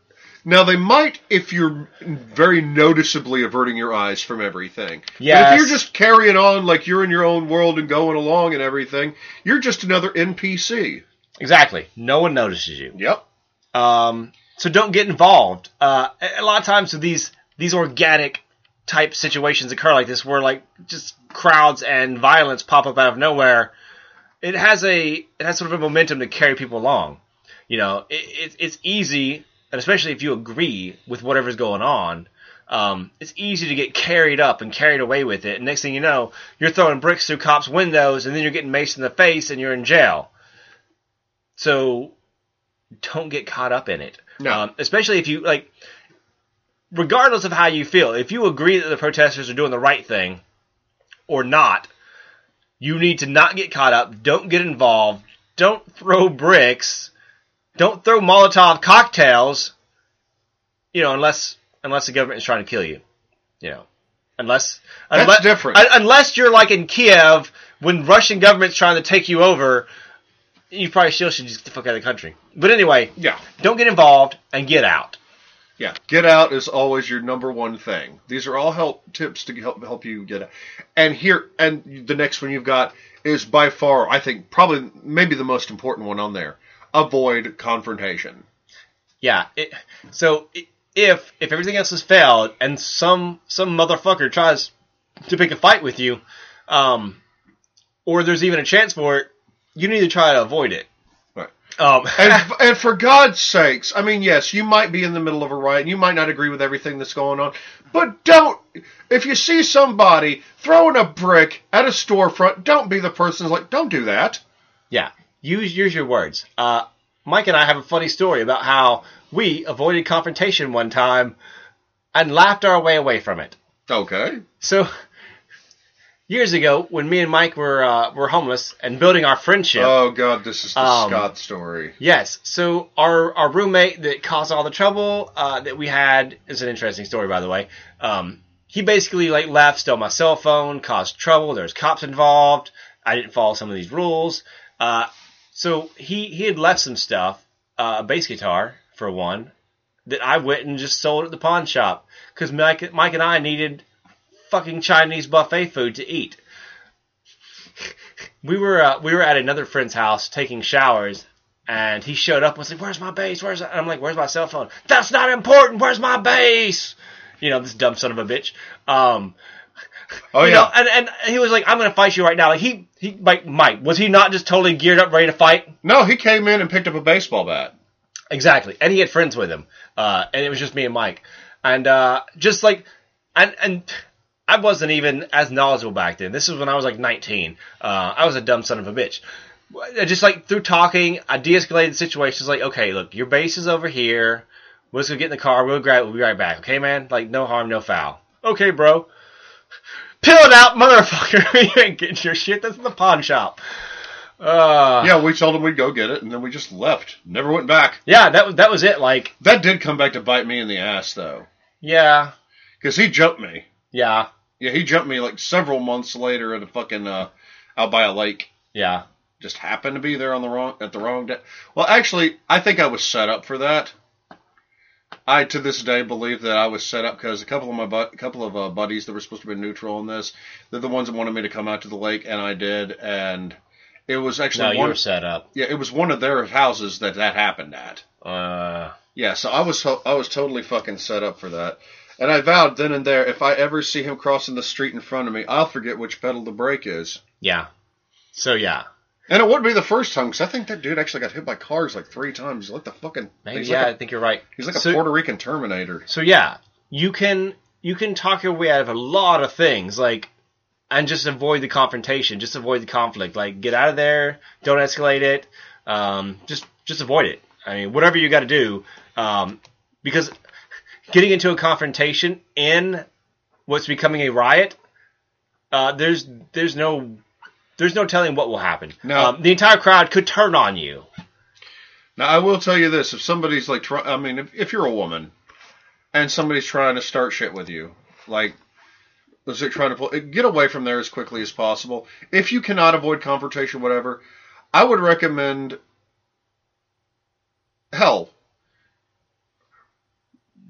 Now, they might if you're very noticeably averting your eyes from everything. Yes. But if you're just carrying on like you're in your own world and going along and everything, you're just another NPC. Exactly. No one notices you. Yep. So don't get involved. A lot of times these organic type situations occur like this, where like just crowds and violence pop up out of nowhere. It has sort of a momentum to carry people along. You know, it's easy, and especially if you agree with whatever's going on, it's easy to get carried up and carried away with it. And next thing you know, you're throwing bricks through cops' windows, and then you're getting maced in the face, and you're in jail. So don't get caught up in it. No. Especially if you, like, regardless of how you feel, if you agree that the protesters are doing the right thing or not, you need to not get caught up. Don't get involved. Don't throw bricks. Don't throw Molotov cocktails. You know, unless the government is trying to kill you. You know, unless different. Unless you're like in Kiev when Russian government's trying to take you over, you probably still should just get the fuck out of the country. But anyway, Yeah. don't get involved and get out. Yeah, get out is always your number one thing. These are all tips to help you get out. And the next one you've got is by far, I think, probably maybe the most important one on there. Avoid confrontation. Yeah. If everything else has failed and some motherfucker tries to pick a fight with you, or there's even a chance for it, you need to try to avoid it. And for God's sakes, I mean, yes, you might be in the middle of a riot, and you might not agree with everything that's going on, but if you see somebody throwing a brick at a storefront, don't be the person who's like, don't do that. Yeah, use your words. Mike and I have a funny story about how we avoided confrontation one time and laughed our way away from it. Okay. So, years ago, when me and Mike were homeless and building our friendship. Oh God, this is the Scott story. Yes. So our roommate that caused all the trouble that we had is an interesting story, by the way. He basically like left, stole my cell phone, caused trouble. There's cops involved. I didn't follow some of these rules. So he had left some stuff, a bass guitar for one, that I went and just sold at the pawn shop because Mike and I needed fucking Chinese buffet food to eat. We were at another friend's house taking showers, and he showed up and was like, "Where's my bass? And I'm like, "Where's my cell phone?" "That's not important. Where's my bass?" You know, this dumb son of a bitch. Oh you yeah. know, and he was like, "I'm gonna fight you right now." Like he like Mike, was he not just totally geared up, ready to fight? No, he came in and picked up a baseball bat. Exactly, and he had friends with him, and it was just me and Mike, and just like, and I wasn't even as knowledgeable back then. This was when I was like 19. I was a dumb son of a bitch. Just like through talking, I de-escalated the situation. It's like, okay, look, your base is over here. We're just gonna get in the car. We'll grab it. We'll be right back. Okay, man? Like, no harm, no foul. Okay, bro. Peel it out, motherfucker. You ain't getting your shit. That's in the pawn shop. Yeah, we told him we'd go get it, and then we just left. Never went back. Yeah, that was it. Like, that did come back to bite me in the ass, though. Yeah. Because he jumped me. Yeah. Yeah, he jumped me like several months later at a fucking out by a lake. Yeah. Just happened to be there at the wrong day. Well, actually, I think I was set up for that. I, to this day, believe that I was set up because a couple of buddies that were supposed to be neutral in this, they're the ones that wanted me to come out to the lake, and I did, and it was actually you were set up. Yeah, it was one of their houses that happened at. Yeah, so I was totally fucking set up for that. And I vowed then and there, if I ever see him crossing the street in front of me, I'll forget which pedal to brake is. Yeah. So, yeah. And it wouldn't be the first time, because I think that dude actually got hit by cars like 3 times. He's like the fucking... Maybe, I think you're right. He's like a Puerto Rican Terminator. So, yeah, you can talk your way out of a lot of things, like, and just avoid the confrontation, just avoid the conflict. Like, get out of there, don't escalate it, just avoid it. I mean, whatever you got to do, because getting into a confrontation in what's becoming a riot, there's no telling what will happen. Now, the entire crowd could turn on you. Now, I will tell you this: if somebody's like, if you're a woman and somebody's trying to start shit with you, like, let's say trying to get away from there as quickly as possible. If you cannot avoid confrontation, whatever, I would recommend. Hell,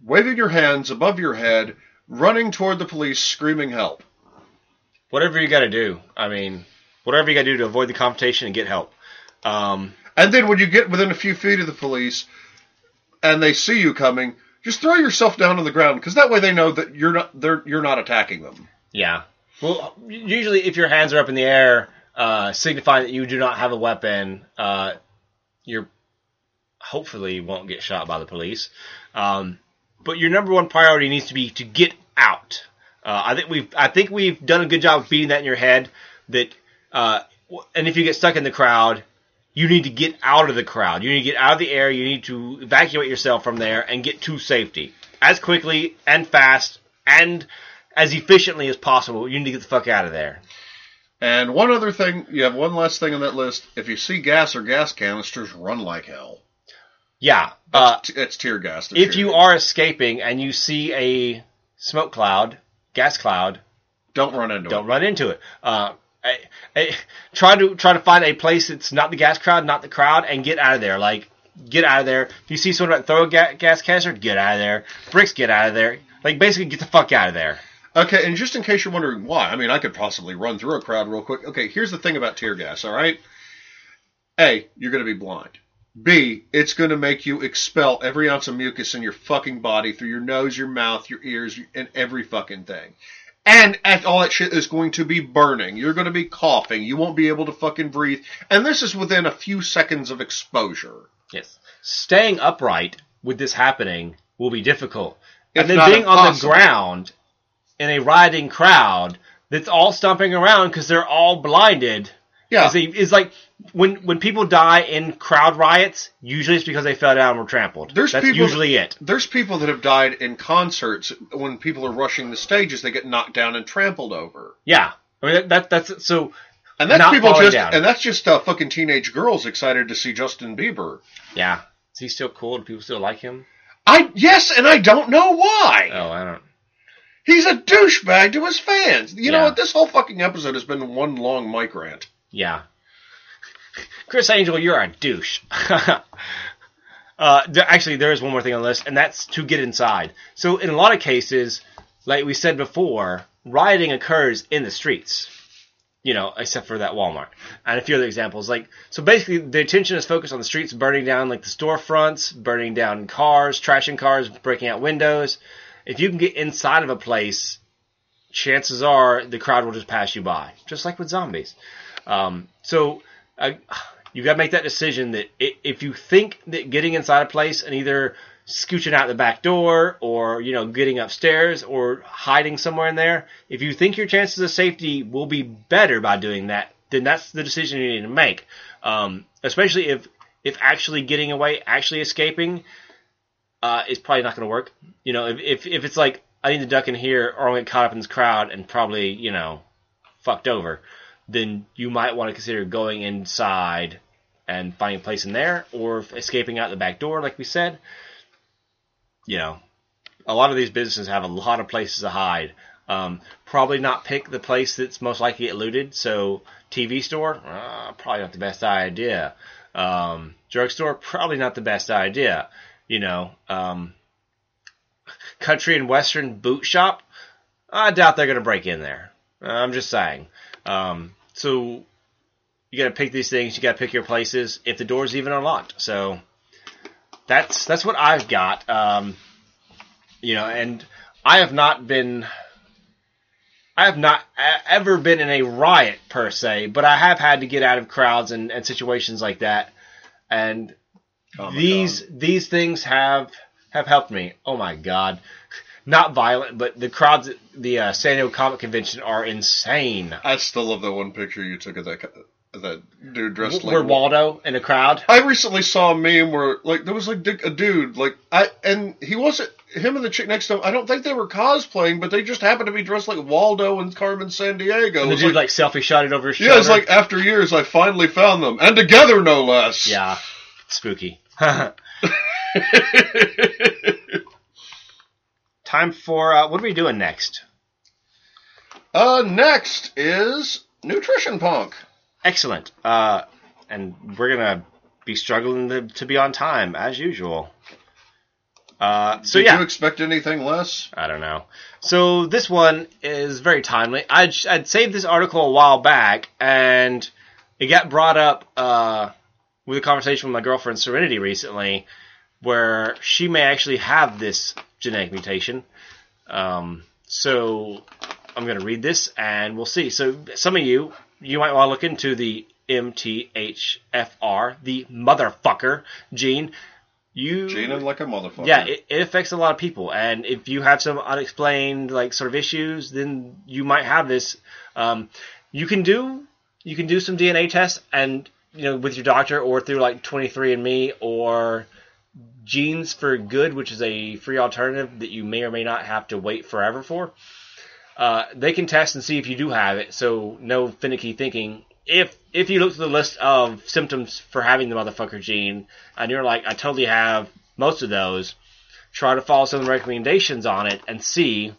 waving your hands above your head, running toward the police, screaming help. Whatever you got to do. I mean, whatever you got to do to avoid the confrontation and get help. And then when you get within a few feet of the police and they see you coming, just throw yourself down on the ground, because that way they know that you're not attacking them. Yeah. Well, usually if your hands are up in the air, signifying that you do not have a weapon, you hopefully won't get shot by the police. But your number one priority needs to be to get out. I think we've done a good job of beating that in your head. That and if you get stuck in the crowd, you need to get out of the crowd. You need to get out of the air. You need to evacuate yourself from there and get to safety as quickly and fast and as efficiently as possible. You need to get the fuck out of there. And one other thing, you have one last thing on that list. If you see gas or gas canisters, run like hell. Yeah. It's tear gas. If you are escaping and you see a smoke cloud, gas cloud, don't run into it. Don't run into it. Try to find a place that's not the gas crowd, not the crowd, and get out of there. Like, get out of there. If you see someone about to throw a gas canister, get out of there. Bricks, get out of there. Like, basically, get the fuck out of there. Okay, and just in case you're wondering why, I mean, I could possibly run through a crowd real quick. Okay, here's the thing about tear gas, all right? A, you're going to be blind. B, it's going to make you expel every ounce of mucus in your fucking body through your nose, your mouth, your ears, and every fucking thing. And all that shit is going to be burning. You're going to be coughing. You won't be able to fucking breathe. And this is within a few seconds of exposure. Yes. Staying upright with this happening will be difficult. If and then not being impossible. on the ground in a rioting crowd that's all stomping around because they're all blinded. Yeah. It's like when people die in crowd riots, usually it's because they fell down and were trampled. That's usually it. There's people that have died in concerts when people are rushing the stages. They get knocked down and trampled over. Yeah, I mean that's so. And that's not people falling just down. and that's just fucking teenage girls excited to see Justin Bieber. Yeah, is he still cool? Do people still like him? Yes, and I don't know why. Oh, I don't. He's a douchebag to his fans. You know Yeah. what? This whole fucking episode has been one long mic rant. Yeah. Chris Angel, you're a douche. Actually, there is one more thing on the list, and that's to get inside. So in a lot of cases, like we said before, rioting occurs in the streets. You know, except for that Walmart. And a few other examples. So basically, the attention is focused on the streets, burning down, like, the storefronts, burning down cars, trashing cars, breaking out windows. If you can get inside of a place, chances are the crowd will just pass you by. Just like with zombies. So you've got to make that decision that if you think that getting inside a place and either scooching out the back door or, you know, getting upstairs or hiding somewhere in there, if you think your chances of safety will be better by doing that, then that's the decision you need to make. Especially if actually getting away, actually escaping, is probably not going to work. You know, if it's like, I need to duck in here or I'll get caught up in this crowd and probably, you know, fucked over, then you might want to consider going inside and finding a place in there, or escaping out the back door, like we said. You know, a lot of these businesses have a lot of places to hide. Probably not pick the place that's most likely to get looted. So, TV store, probably not the best idea. Drugstore, probably not the best idea. You know, country and western boot shop, I doubt they're going to break in there. I'm just saying. So you got to pick these things. You got to pick your places if the door's even unlocked. So that's what I've got. You know, and I have not ever been in a riot per se, but I have had to get out of crowds and situations like that. And these things have helped me. Oh my God. Not violent, but the crowds at the San Diego Comic Convention are insane. I still love that one picture you took of that dude dressed like... Where Waldo in a crowd? I recently saw a meme where, like, there was, like, a dude, like, and he wasn't... Him and the chick next to him, I don't think they were cosplaying, but they just happened to be dressed like Waldo and Carmen Sandiego. And the dude, like selfie shot it over his shoulder? Yeah, it's like, after years, I finally found them. And together, no less. Yeah. Spooky. Time for, what are we doing next? Next is Nutrition Punk. Excellent. And we're going to be struggling to be on time, as usual. Did you expect anything less? I don't know. So this one is very timely. I'd saved this article a while back, and it got brought up with a conversation with my girlfriend Serenity recently, where she may actually have this genetic mutation. So I'm going to read this, and we'll see. So some of you might want to look into the MTHFR, the motherfucker gene. Gene like a motherfucker. Yeah, it affects a lot of people, and if you have some unexplained sort of issues, then you might have this. You can do some DNA tests, and with your doctor or through 23andMe or Genes for Good, which is a free alternative that you may or may not have to wait forever for. They can test and see if you do have it, so no finicky thinking. If you look through the list of symptoms for having the motherfucker gene, and you're like, I totally have most of those, try to follow some of the recommendations on it and see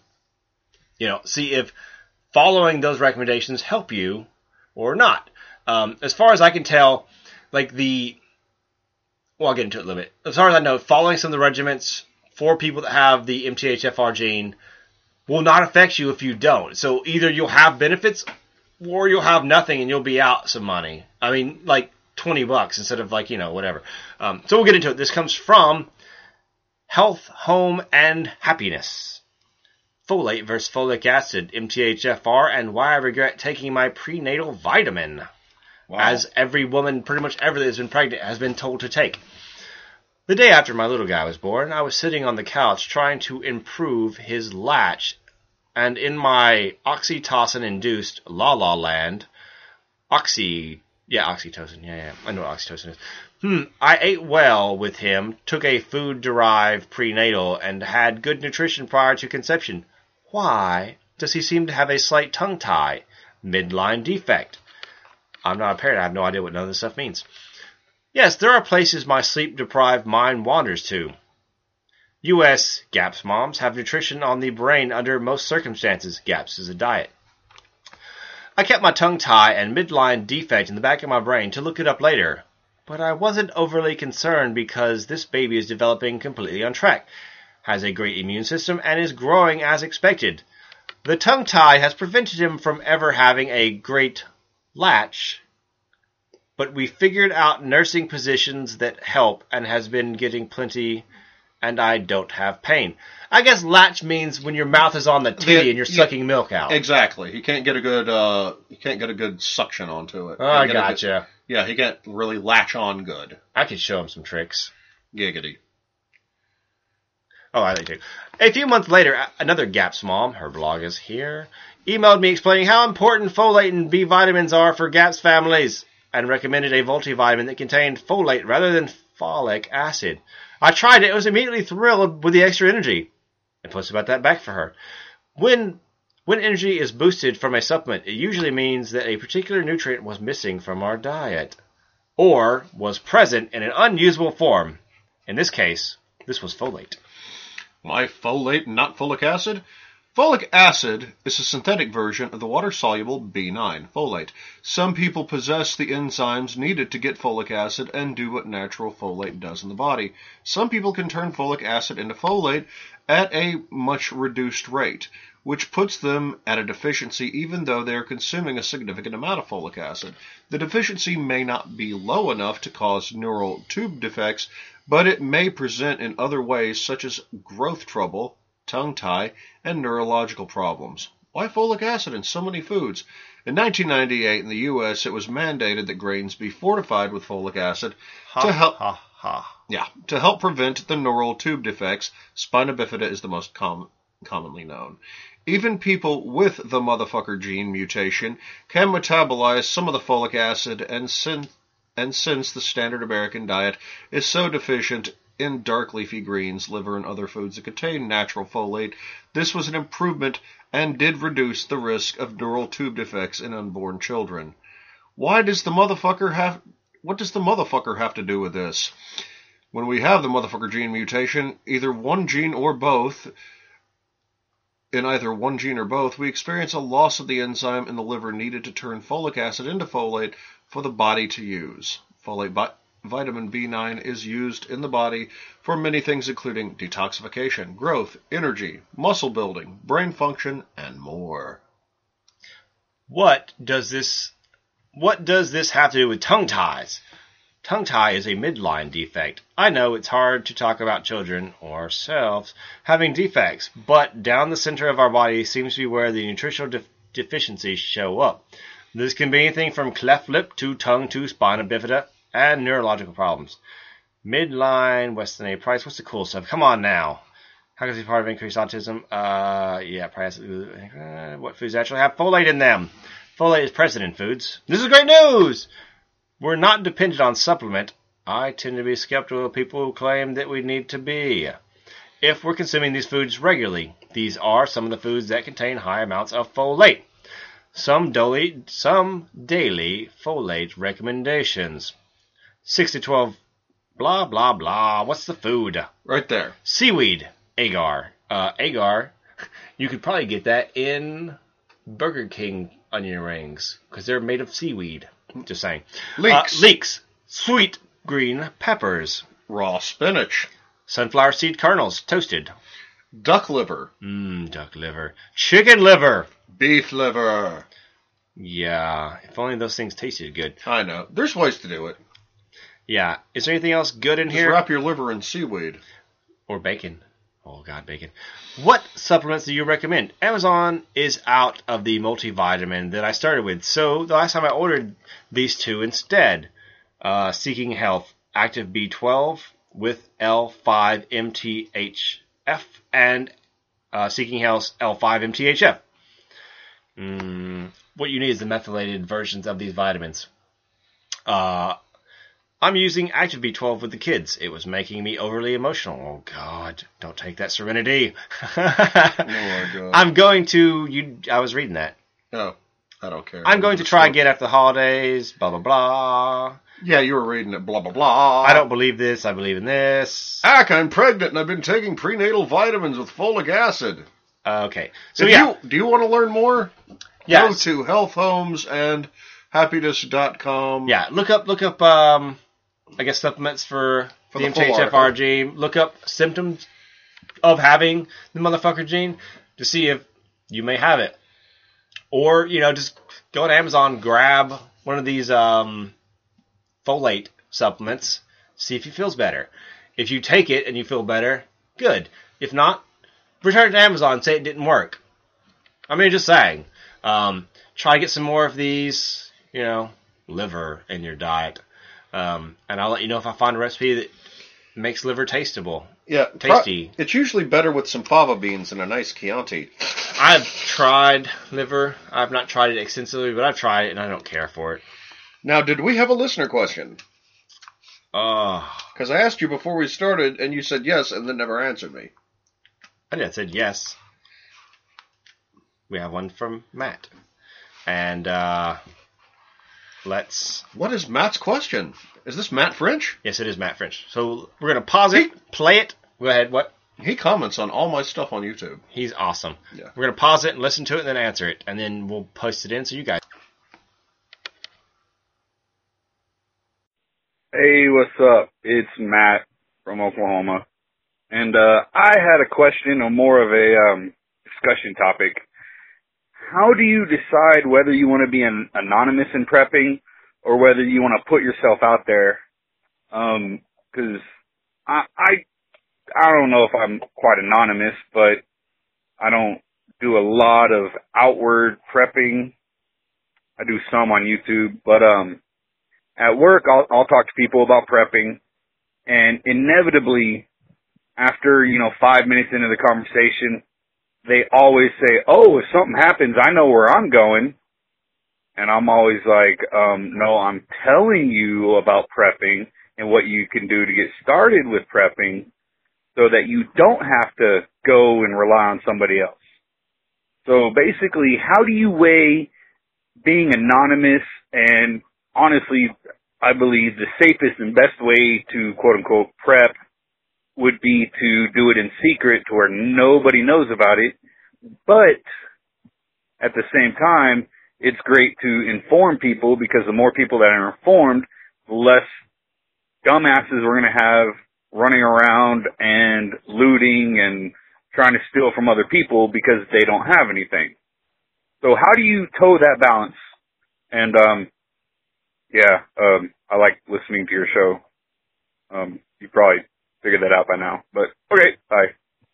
if following those recommendations help you or not. As far as I can tell, I'll get into it a little bit. As far as I know, following some of the regimens for people that have the MTHFR gene will not affect you if you don't. So either you'll have benefits or you'll have nothing and you'll be out some money. I mean, $20 instead of whatever. So we'll get into it. This comes from Health, Home, and Happiness. Folate versus folic acid, MTHFR, and why I regret taking my prenatal vitamin. Wow. As every woman, pretty much ever that has been pregnant, has been told to take. The day after my little guy was born, I was sitting on the couch trying to improve his latch, and in my oxytocin-induced la-la land, oxytocin, I know what oxytocin is. I ate well with him, took a food-derived prenatal, and had good nutrition prior to conception. Why does he seem to have a slight tongue-tie, midline defect? I'm not a parent, I have no idea what none of this stuff means. Yes, there are places my sleep-deprived mind wanders to. U.S. GAPS moms have nutrition on the brain under most circumstances. GAPS is a diet. I kept my tongue tie and midline defect in the back of my brain to look it up later, but I wasn't overly concerned because this baby is developing completely on track, has a great immune system, and is growing as expected. The tongue tie has prevented him from ever having a great latch, but we figured out nursing positions that help and has been getting plenty, and I don't have pain. I guess latch means when your mouth is on the titty and you're sucking milk out. Exactly. He can't get a good suction onto it. Oh, I gotcha. He can't really latch on good. I could show him some tricks. Giggity. Oh, I think too. A few months later, another GAPS mom, her blog is here, emailed me explaining how important folate and B vitamins are for GAPS families, and recommended a multivitamin that contained folate rather than folic acid. I tried it and was immediately thrilled with the extra energy. I posted about that back for her. When energy is boosted from a supplement, it usually means that a particular nutrient was missing from our diet, or was present in an unusable form. In this case, this was folate. Why folate and not folic acid? Folic acid is a synthetic version of the water-soluble B9, folate. Some people possess the enzymes needed to get folic acid and do what natural folate does in the body. Some people can turn folic acid into folate at a much reduced rate, which puts them at a deficiency even though they are consuming a significant amount of folic acid. The deficiency may not be low enough to cause neural tube defects, but it may present in other ways such as growth trouble, tongue tie, and neurological problems. Why folic acid in so many foods? In 1998 in the U.S., it was mandated that grains be fortified with folic acid to help prevent the neural tube defects. Spina bifida is the most commonly known. Even people with the motherfucker gene mutation can metabolize some of the folic acid, and since the standard American diet is so deficient in dark leafy greens, liver, and other foods that contain natural folate, this was an improvement and did reduce the risk of neural tube defects in unborn children. What does the motherfucker have to do with this? When we have the motherfucker gene mutation, either one gene or both, we experience a loss of the enzyme in the liver needed to turn folic acid into folate for the body to use. Folate vitamin B9 is used in the body for many things including detoxification, growth, energy, muscle building, brain function, and more. What does this have to do with tongue ties? Tongue tie is a midline defect. I know it's hard to talk about children or ourselves having defects, but down the center of our body seems to be where the nutritional deficiencies show up. This can be anything from cleft lip to tongue to spina bifida and neurological problems. Midline, Weston A. Price, what's the cool stuff? Come on now. How can it be part of increased autism? What foods actually have folate in them? Folate is present in foods. This is great news! We're not dependent on supplement. I tend to be skeptical of people who claim that we need to be. If we're consuming these foods regularly, these are some of the foods that contain high amounts of folate. Some daily folate recommendations. 6 to 12, blah, blah, blah. What's the food? Right there. Seaweed. Agar. Agar, you could probably get that in Burger King onion rings because they're made of seaweed. Just saying. Leeks. Sweet green peppers. Raw spinach. Sunflower seed kernels, toasted. Duck liver. Duck liver. Chicken liver. Beef liver. Yeah, if only those things tasted good. I know. There's ways to do it. Yeah. Is there anything else good in Just here? wrap your liver in seaweed. Or bacon. Oh, God, bacon. What supplements do you recommend? Amazon is out of the multivitamin that I started with. So the last time I ordered these two instead. Seeking Health Active B12 with L5-MTHF and Seeking Health L5-MTHF. What you need is the methylated versions of these vitamins. I'm using Active B12 with the kids. It was making me overly emotional. Oh, God. Don't take that, Serenity. Oh, my God. I'm going to... I was reading that. No, I don't care. I'm going to try again after the holidays. Blah, blah, blah. Yeah, you were reading it. Blah, blah, blah. I don't believe this. I believe in this. I'm pregnant and I've been taking prenatal vitamins with folic acid. Okay. So, Do you want to learn more? Yes. Go to Health Homes and happiness.com. Yeah, look up, I guess, supplements for the the full MTHFR article. gene. Look up symptoms of having the motherfucker gene to see if you may have it. Or, just go on Amazon, grab one of these folate supplements, see if it feels better. If you take it and you feel better, good. If not, return it to Amazon and say it didn't work. I mean, just saying. Try to get some more of these, liver in your diet. And I'll let you know if I find a recipe that makes liver tasteable. Yeah, tasty. It's usually better with some fava beans and a nice Chianti. I've tried liver. I've not tried it extensively, but I've tried it and I don't care for it. Now, did we have a listener question? Oh. Because I asked you before we started, and you said yes, and then never answered me. I did. I said yes. We have one from Matt. And, let's... What is Matt's question? Is this Matt French? Yes, it is Matt French. So we're going to pause it, play it. Go ahead, what? He comments on all my stuff on YouTube. He's awesome. Yeah. We're going to pause it and listen to it and then answer it. And then we'll post it in so you guys... Hey, what's up? It's Matt from Oklahoma. And I had a question, or more of a discussion topic. How do you decide whether you want to be anonymous in prepping or whether you want to put yourself out there? Because I don't know if I'm quite anonymous, but I don't do a lot of outward prepping. I do some on YouTube, but at work I'll talk to people about prepping, and inevitably after 5 minutes into the conversation, they always say, "Oh, if something happens, I know where I'm going." And I'm always like, no, I'm telling you about prepping and what you can do to get started with prepping so that you don't have to go and rely on somebody else. So basically, how do you weigh being anonymous? And honestly, I believe the safest and best way to quote-unquote prep would be to do it in secret to where nobody knows about it. But at the same time, it's great to inform people, because the more people that are informed, the less dumbasses we're going to have running around and looting and trying to steal from other people because they don't have anything. So how do you toe that balance? And, I like listening to your show. You probably figured that out by now, but okay, bye.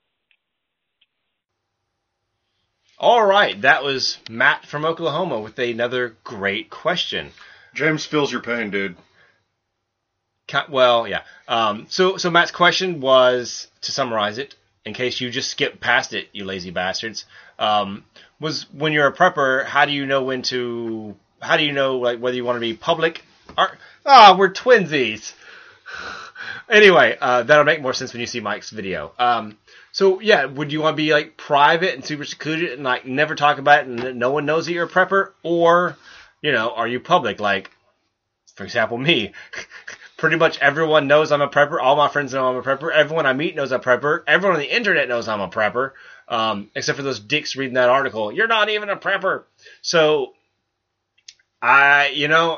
All right, that was Matt from Oklahoma with another great question. James feels your pain, dude. Well, yeah. So Matt's question was, to summarize it, in case you just skipped past it, you lazy bastards, was when you're a prepper, how do you know like whether you want to be public or, we're twinsies. Anyway, that'll make more sense when you see Mike's video. So yeah, would you want to be like private and super secluded and like never talk about it and no one knows that you're a prepper? Or, are you public? Like, for example, me. Pretty much everyone knows I'm a prepper. All my friends know I'm a prepper. Everyone I meet knows I'm a prepper. Everyone on the internet knows I'm a prepper. Except for those dicks reading that article. You're not even a prepper. So, I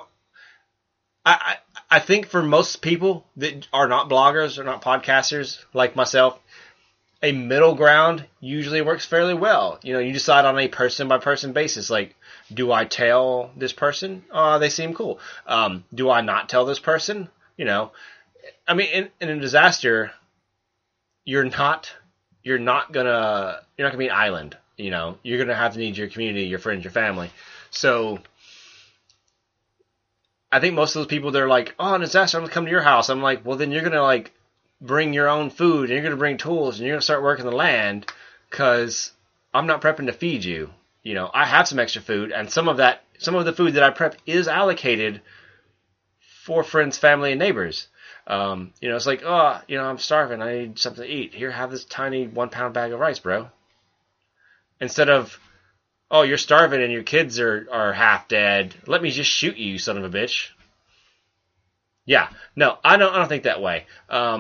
think for most people that are not bloggers or not podcasters like myself, a middle ground usually works fairly well. You decide on a person by person basis. Like, do I tell this person? They seem cool. Do I not tell this person? I mean, in a disaster, you're not gonna be an island. You're gonna have to need your community, your friends, your family. So, I think most of those people, they're like, in a disaster, I'm gonna come to your house. I'm like, well, then you're gonna like bring your own food, and you're gonna bring tools, and you're gonna start working the land, because I'm not prepping to feed you. I have some extra food, and some of the food that I prep is allocated for friends, family, and neighbors. It's like, I'm starving. I need something to eat. Here, have this tiny 1 pound bag of rice, bro. Instead of, you're starving and your kids are half dead. Let me just shoot you, son of a bitch. Yeah, no, I don't think that way.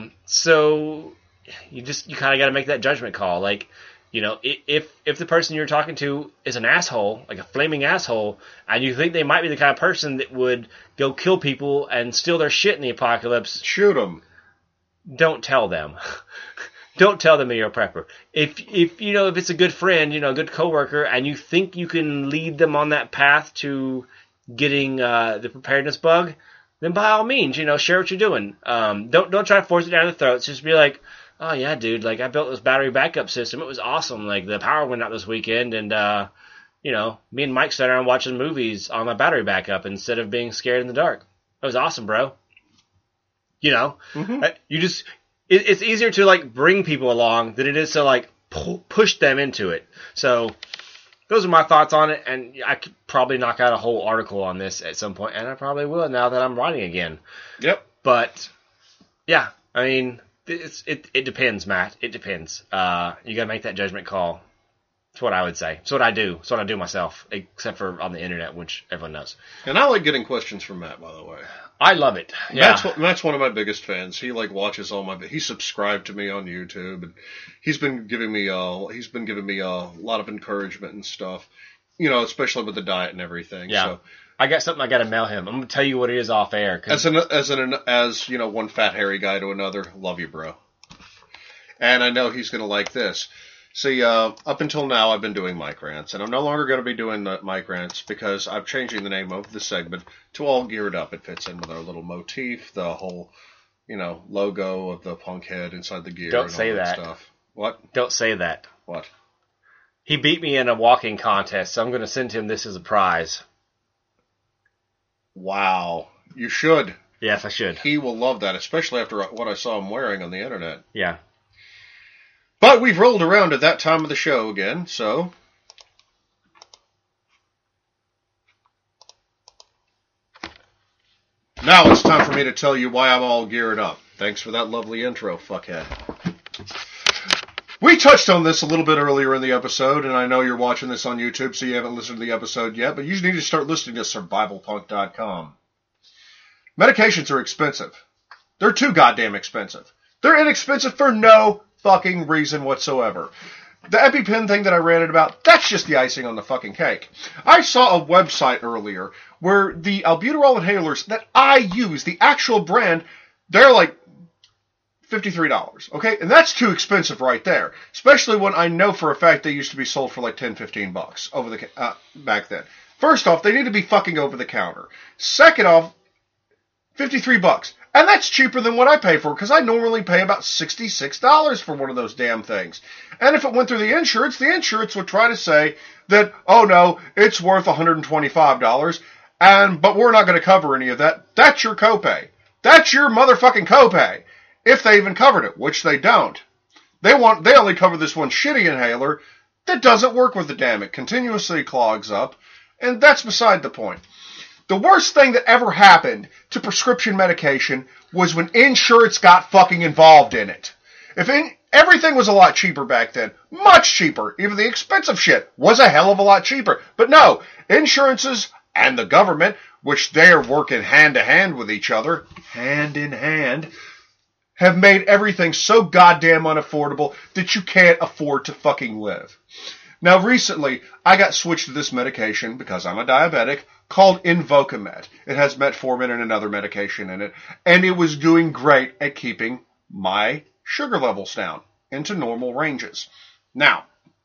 So you kind of got to make that judgment call. Like, if the person you're talking to is an asshole, like a flaming asshole, and you think they might be the kind of person that would go kill people and steal their shit in the apocalypse, shoot them. Don't tell them. Don't tell them that you're a prepper. If it's a good friend, a good coworker, and you think you can lead them on that path to getting the preparedness bug, then by all means, share what you're doing. Don't try to force it down their throats. Just be like, oh yeah, dude, like I built this battery backup system. It was awesome. Like the power went out this weekend, and me and Mike sat around watching movies on my battery backup instead of being scared in the dark. It was awesome, bro. Mm-hmm. It's easier to like bring people along than it is to like push them into it. So those are my thoughts on it, and I could probably knock out a whole article on this at some point, and I probably will now that I'm writing again. Yep. But yeah, I mean, it depends, Matt. It depends. You gotta make that judgment call. That's what I would say. It's what I do. It's what I do myself, except for on the internet, which everyone knows. And I like getting questions from Matt, by the way. I love it. Yeah. Matt's one of my biggest fans. He watches all my. He's subscribed to me on YouTube, and he's been giving me a lot of encouragement and stuff. Especially with the diet and everything. Yeah. So, I got something I got to mail him. I'm gonna tell you what it is off air. As one fat hairy guy to another, love you, bro. And I know he's gonna like this. See, up until now, I've been doing Mike Rants, and I'm no longer going to be doing the Mike Rants because I'm changing the name of the segment to All Geared Up. It fits in with our little motif, the whole, logo of the punk head inside the gear. Don't and all say that. Stuff. What? Don't say that. What? He beat me in a walking contest, so I'm going to send him this as a prize. Wow. You should. Yes, I should. He will love that, especially after what I saw him wearing on the internet. Yeah. But we've rolled around at that time of the show again, so... Now it's time for me to tell you why I'm all geared up. Thanks for that lovely intro, fuckhead. We touched on this a little bit earlier in the episode, and I know you're watching this on YouTube, so you haven't listened to the episode yet, but you need to start listening to survivalpunk.com. Medications are expensive. They're too goddamn expensive. They're inexpensive for no fucking reason whatsoever. The EpiPen thing that I ranted about, that's just the icing on the fucking cake. I saw a website earlier where the albuterol inhalers that I use, the actual brand, they're like $53, okay? And that's too expensive right there, especially when I know for a fact they used to be sold for like $10-15 over the back then. First off, they need to be fucking over the counter. Second off, $53. And that's cheaper than what I pay for, because I normally pay about $66 for one of those damn things. And if it went through the insurance would try to say that, oh no, it's worth $125, but we're not going to cover any of that. That's your copay. That's your motherfucking copay. If they even covered it, which they don't. They only cover this one shitty inhaler that doesn't work with the damn. It continuously clogs up, and that's beside the point. The worst thing that ever happened to prescription medication was when insurance got fucking involved in it. Everything was a lot cheaper back then. Much cheaper. Even the expensive shit was a hell of a lot cheaper. But no, insurances and the government, which they are working hand to hand with each other, hand in hand, have made everything so goddamn unaffordable that you can't afford to fucking live. Now recently, I got switched to this medication because I'm a diabetic called Invocamet. It has metformin and another medication in it, and it was doing great at keeping my sugar levels down into normal ranges. Now,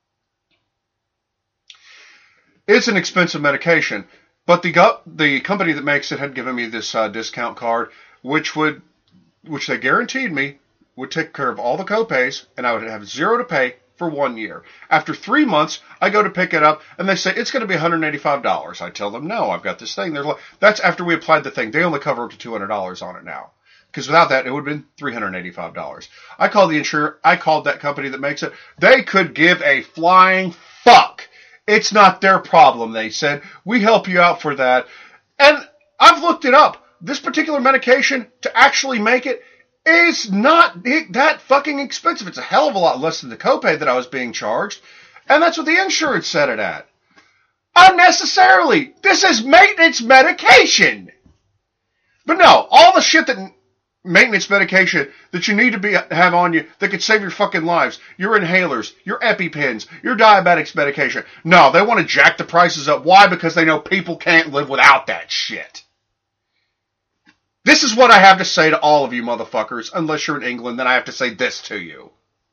it's an expensive medication, but the company that makes it had given me this discount card, which they guaranteed me would take care of all the copays, and I would have zero to pay for 1 year. After 3 months, I go to pick it up, and they say, it's going to be $185. I tell them, no, I've got this thing. That's after we applied the thing. They only cover up to $200 on it now. Because without that, it would have been $385. I called that company that makes it. They could give a flying fuck. It's not their problem, they said. We help you out for that. And I've looked it up. This particular medication, to actually make it, is not that fucking expensive. It's a hell of a lot less than the copay that I was being charged. And that's what the insurance set it at. Unnecessarily. This is maintenance medication. But no, all the shit that maintenance medication that you need to have on you that could save your fucking lives, your inhalers, your EpiPens, your diabetics medication. No, they want to jack the prices up. Why? Because they know people can't live without that shit. This is what I have to say to all of you motherfuckers. Unless you're in England, then I have to say this to you.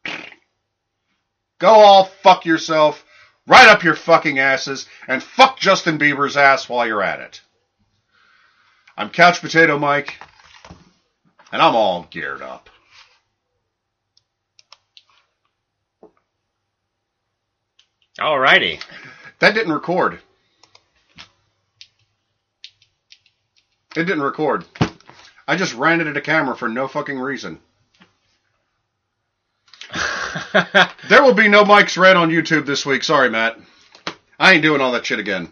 Go all fuck yourself, right up your fucking asses, and fuck Justin Bieber's ass while you're at it. I'm Couch Potato Mike, and I'm all geared up. Alrighty. That didn't record. It didn't record. I just ran it at a camera for no fucking reason. There will be no Mike's Red on YouTube this week. Sorry, Matt. I ain't doing all that shit again.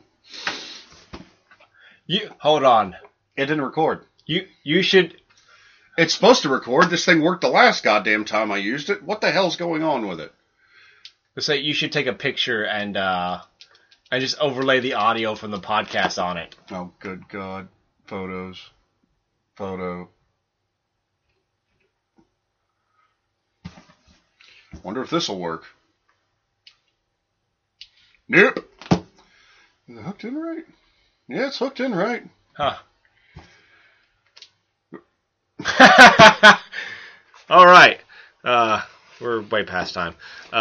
Hold on. It didn't record. You should... It's supposed to record. This thing worked the last goddamn time I used it. What the hell's going on with it? So you should take a picture and just overlay the audio from the podcast on it. Oh, good God. Photos. Photo. Wonder if this will work. Nope. Is it hooked in right? Yeah, it's hooked in right. Huh. All right. We're way past time.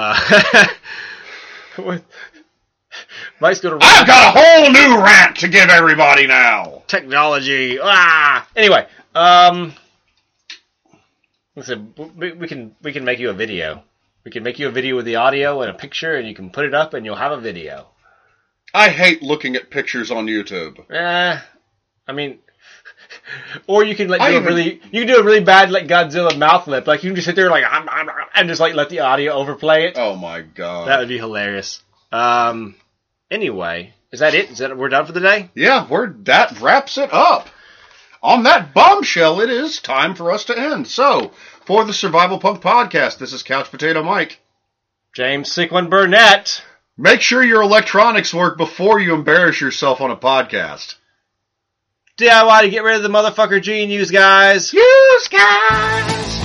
Mike's gonna. I've got a whole new rant to give everybody now. Technology. Anyway, listen, we can make you a video. We can make you a video with the audio and a picture, and you can put it up, and you'll have a video. I hate looking at pictures on YouTube. I mean, or you can do a really bad like Godzilla mouth lip. Like you can just sit there like and just like let the audio overplay it. Oh my God, that would be hilarious. Anyway, is that it? We're done for the day? Yeah, that wraps it up. On that bombshell, it is time for us to end. So, for the Survival Punk Podcast, this is Couch Potato Mike. James Sicklin Burnett. Make sure your electronics work before you embarrass yourself on a podcast. DIY to get rid of the motherfucker gene, use guys. Use guys!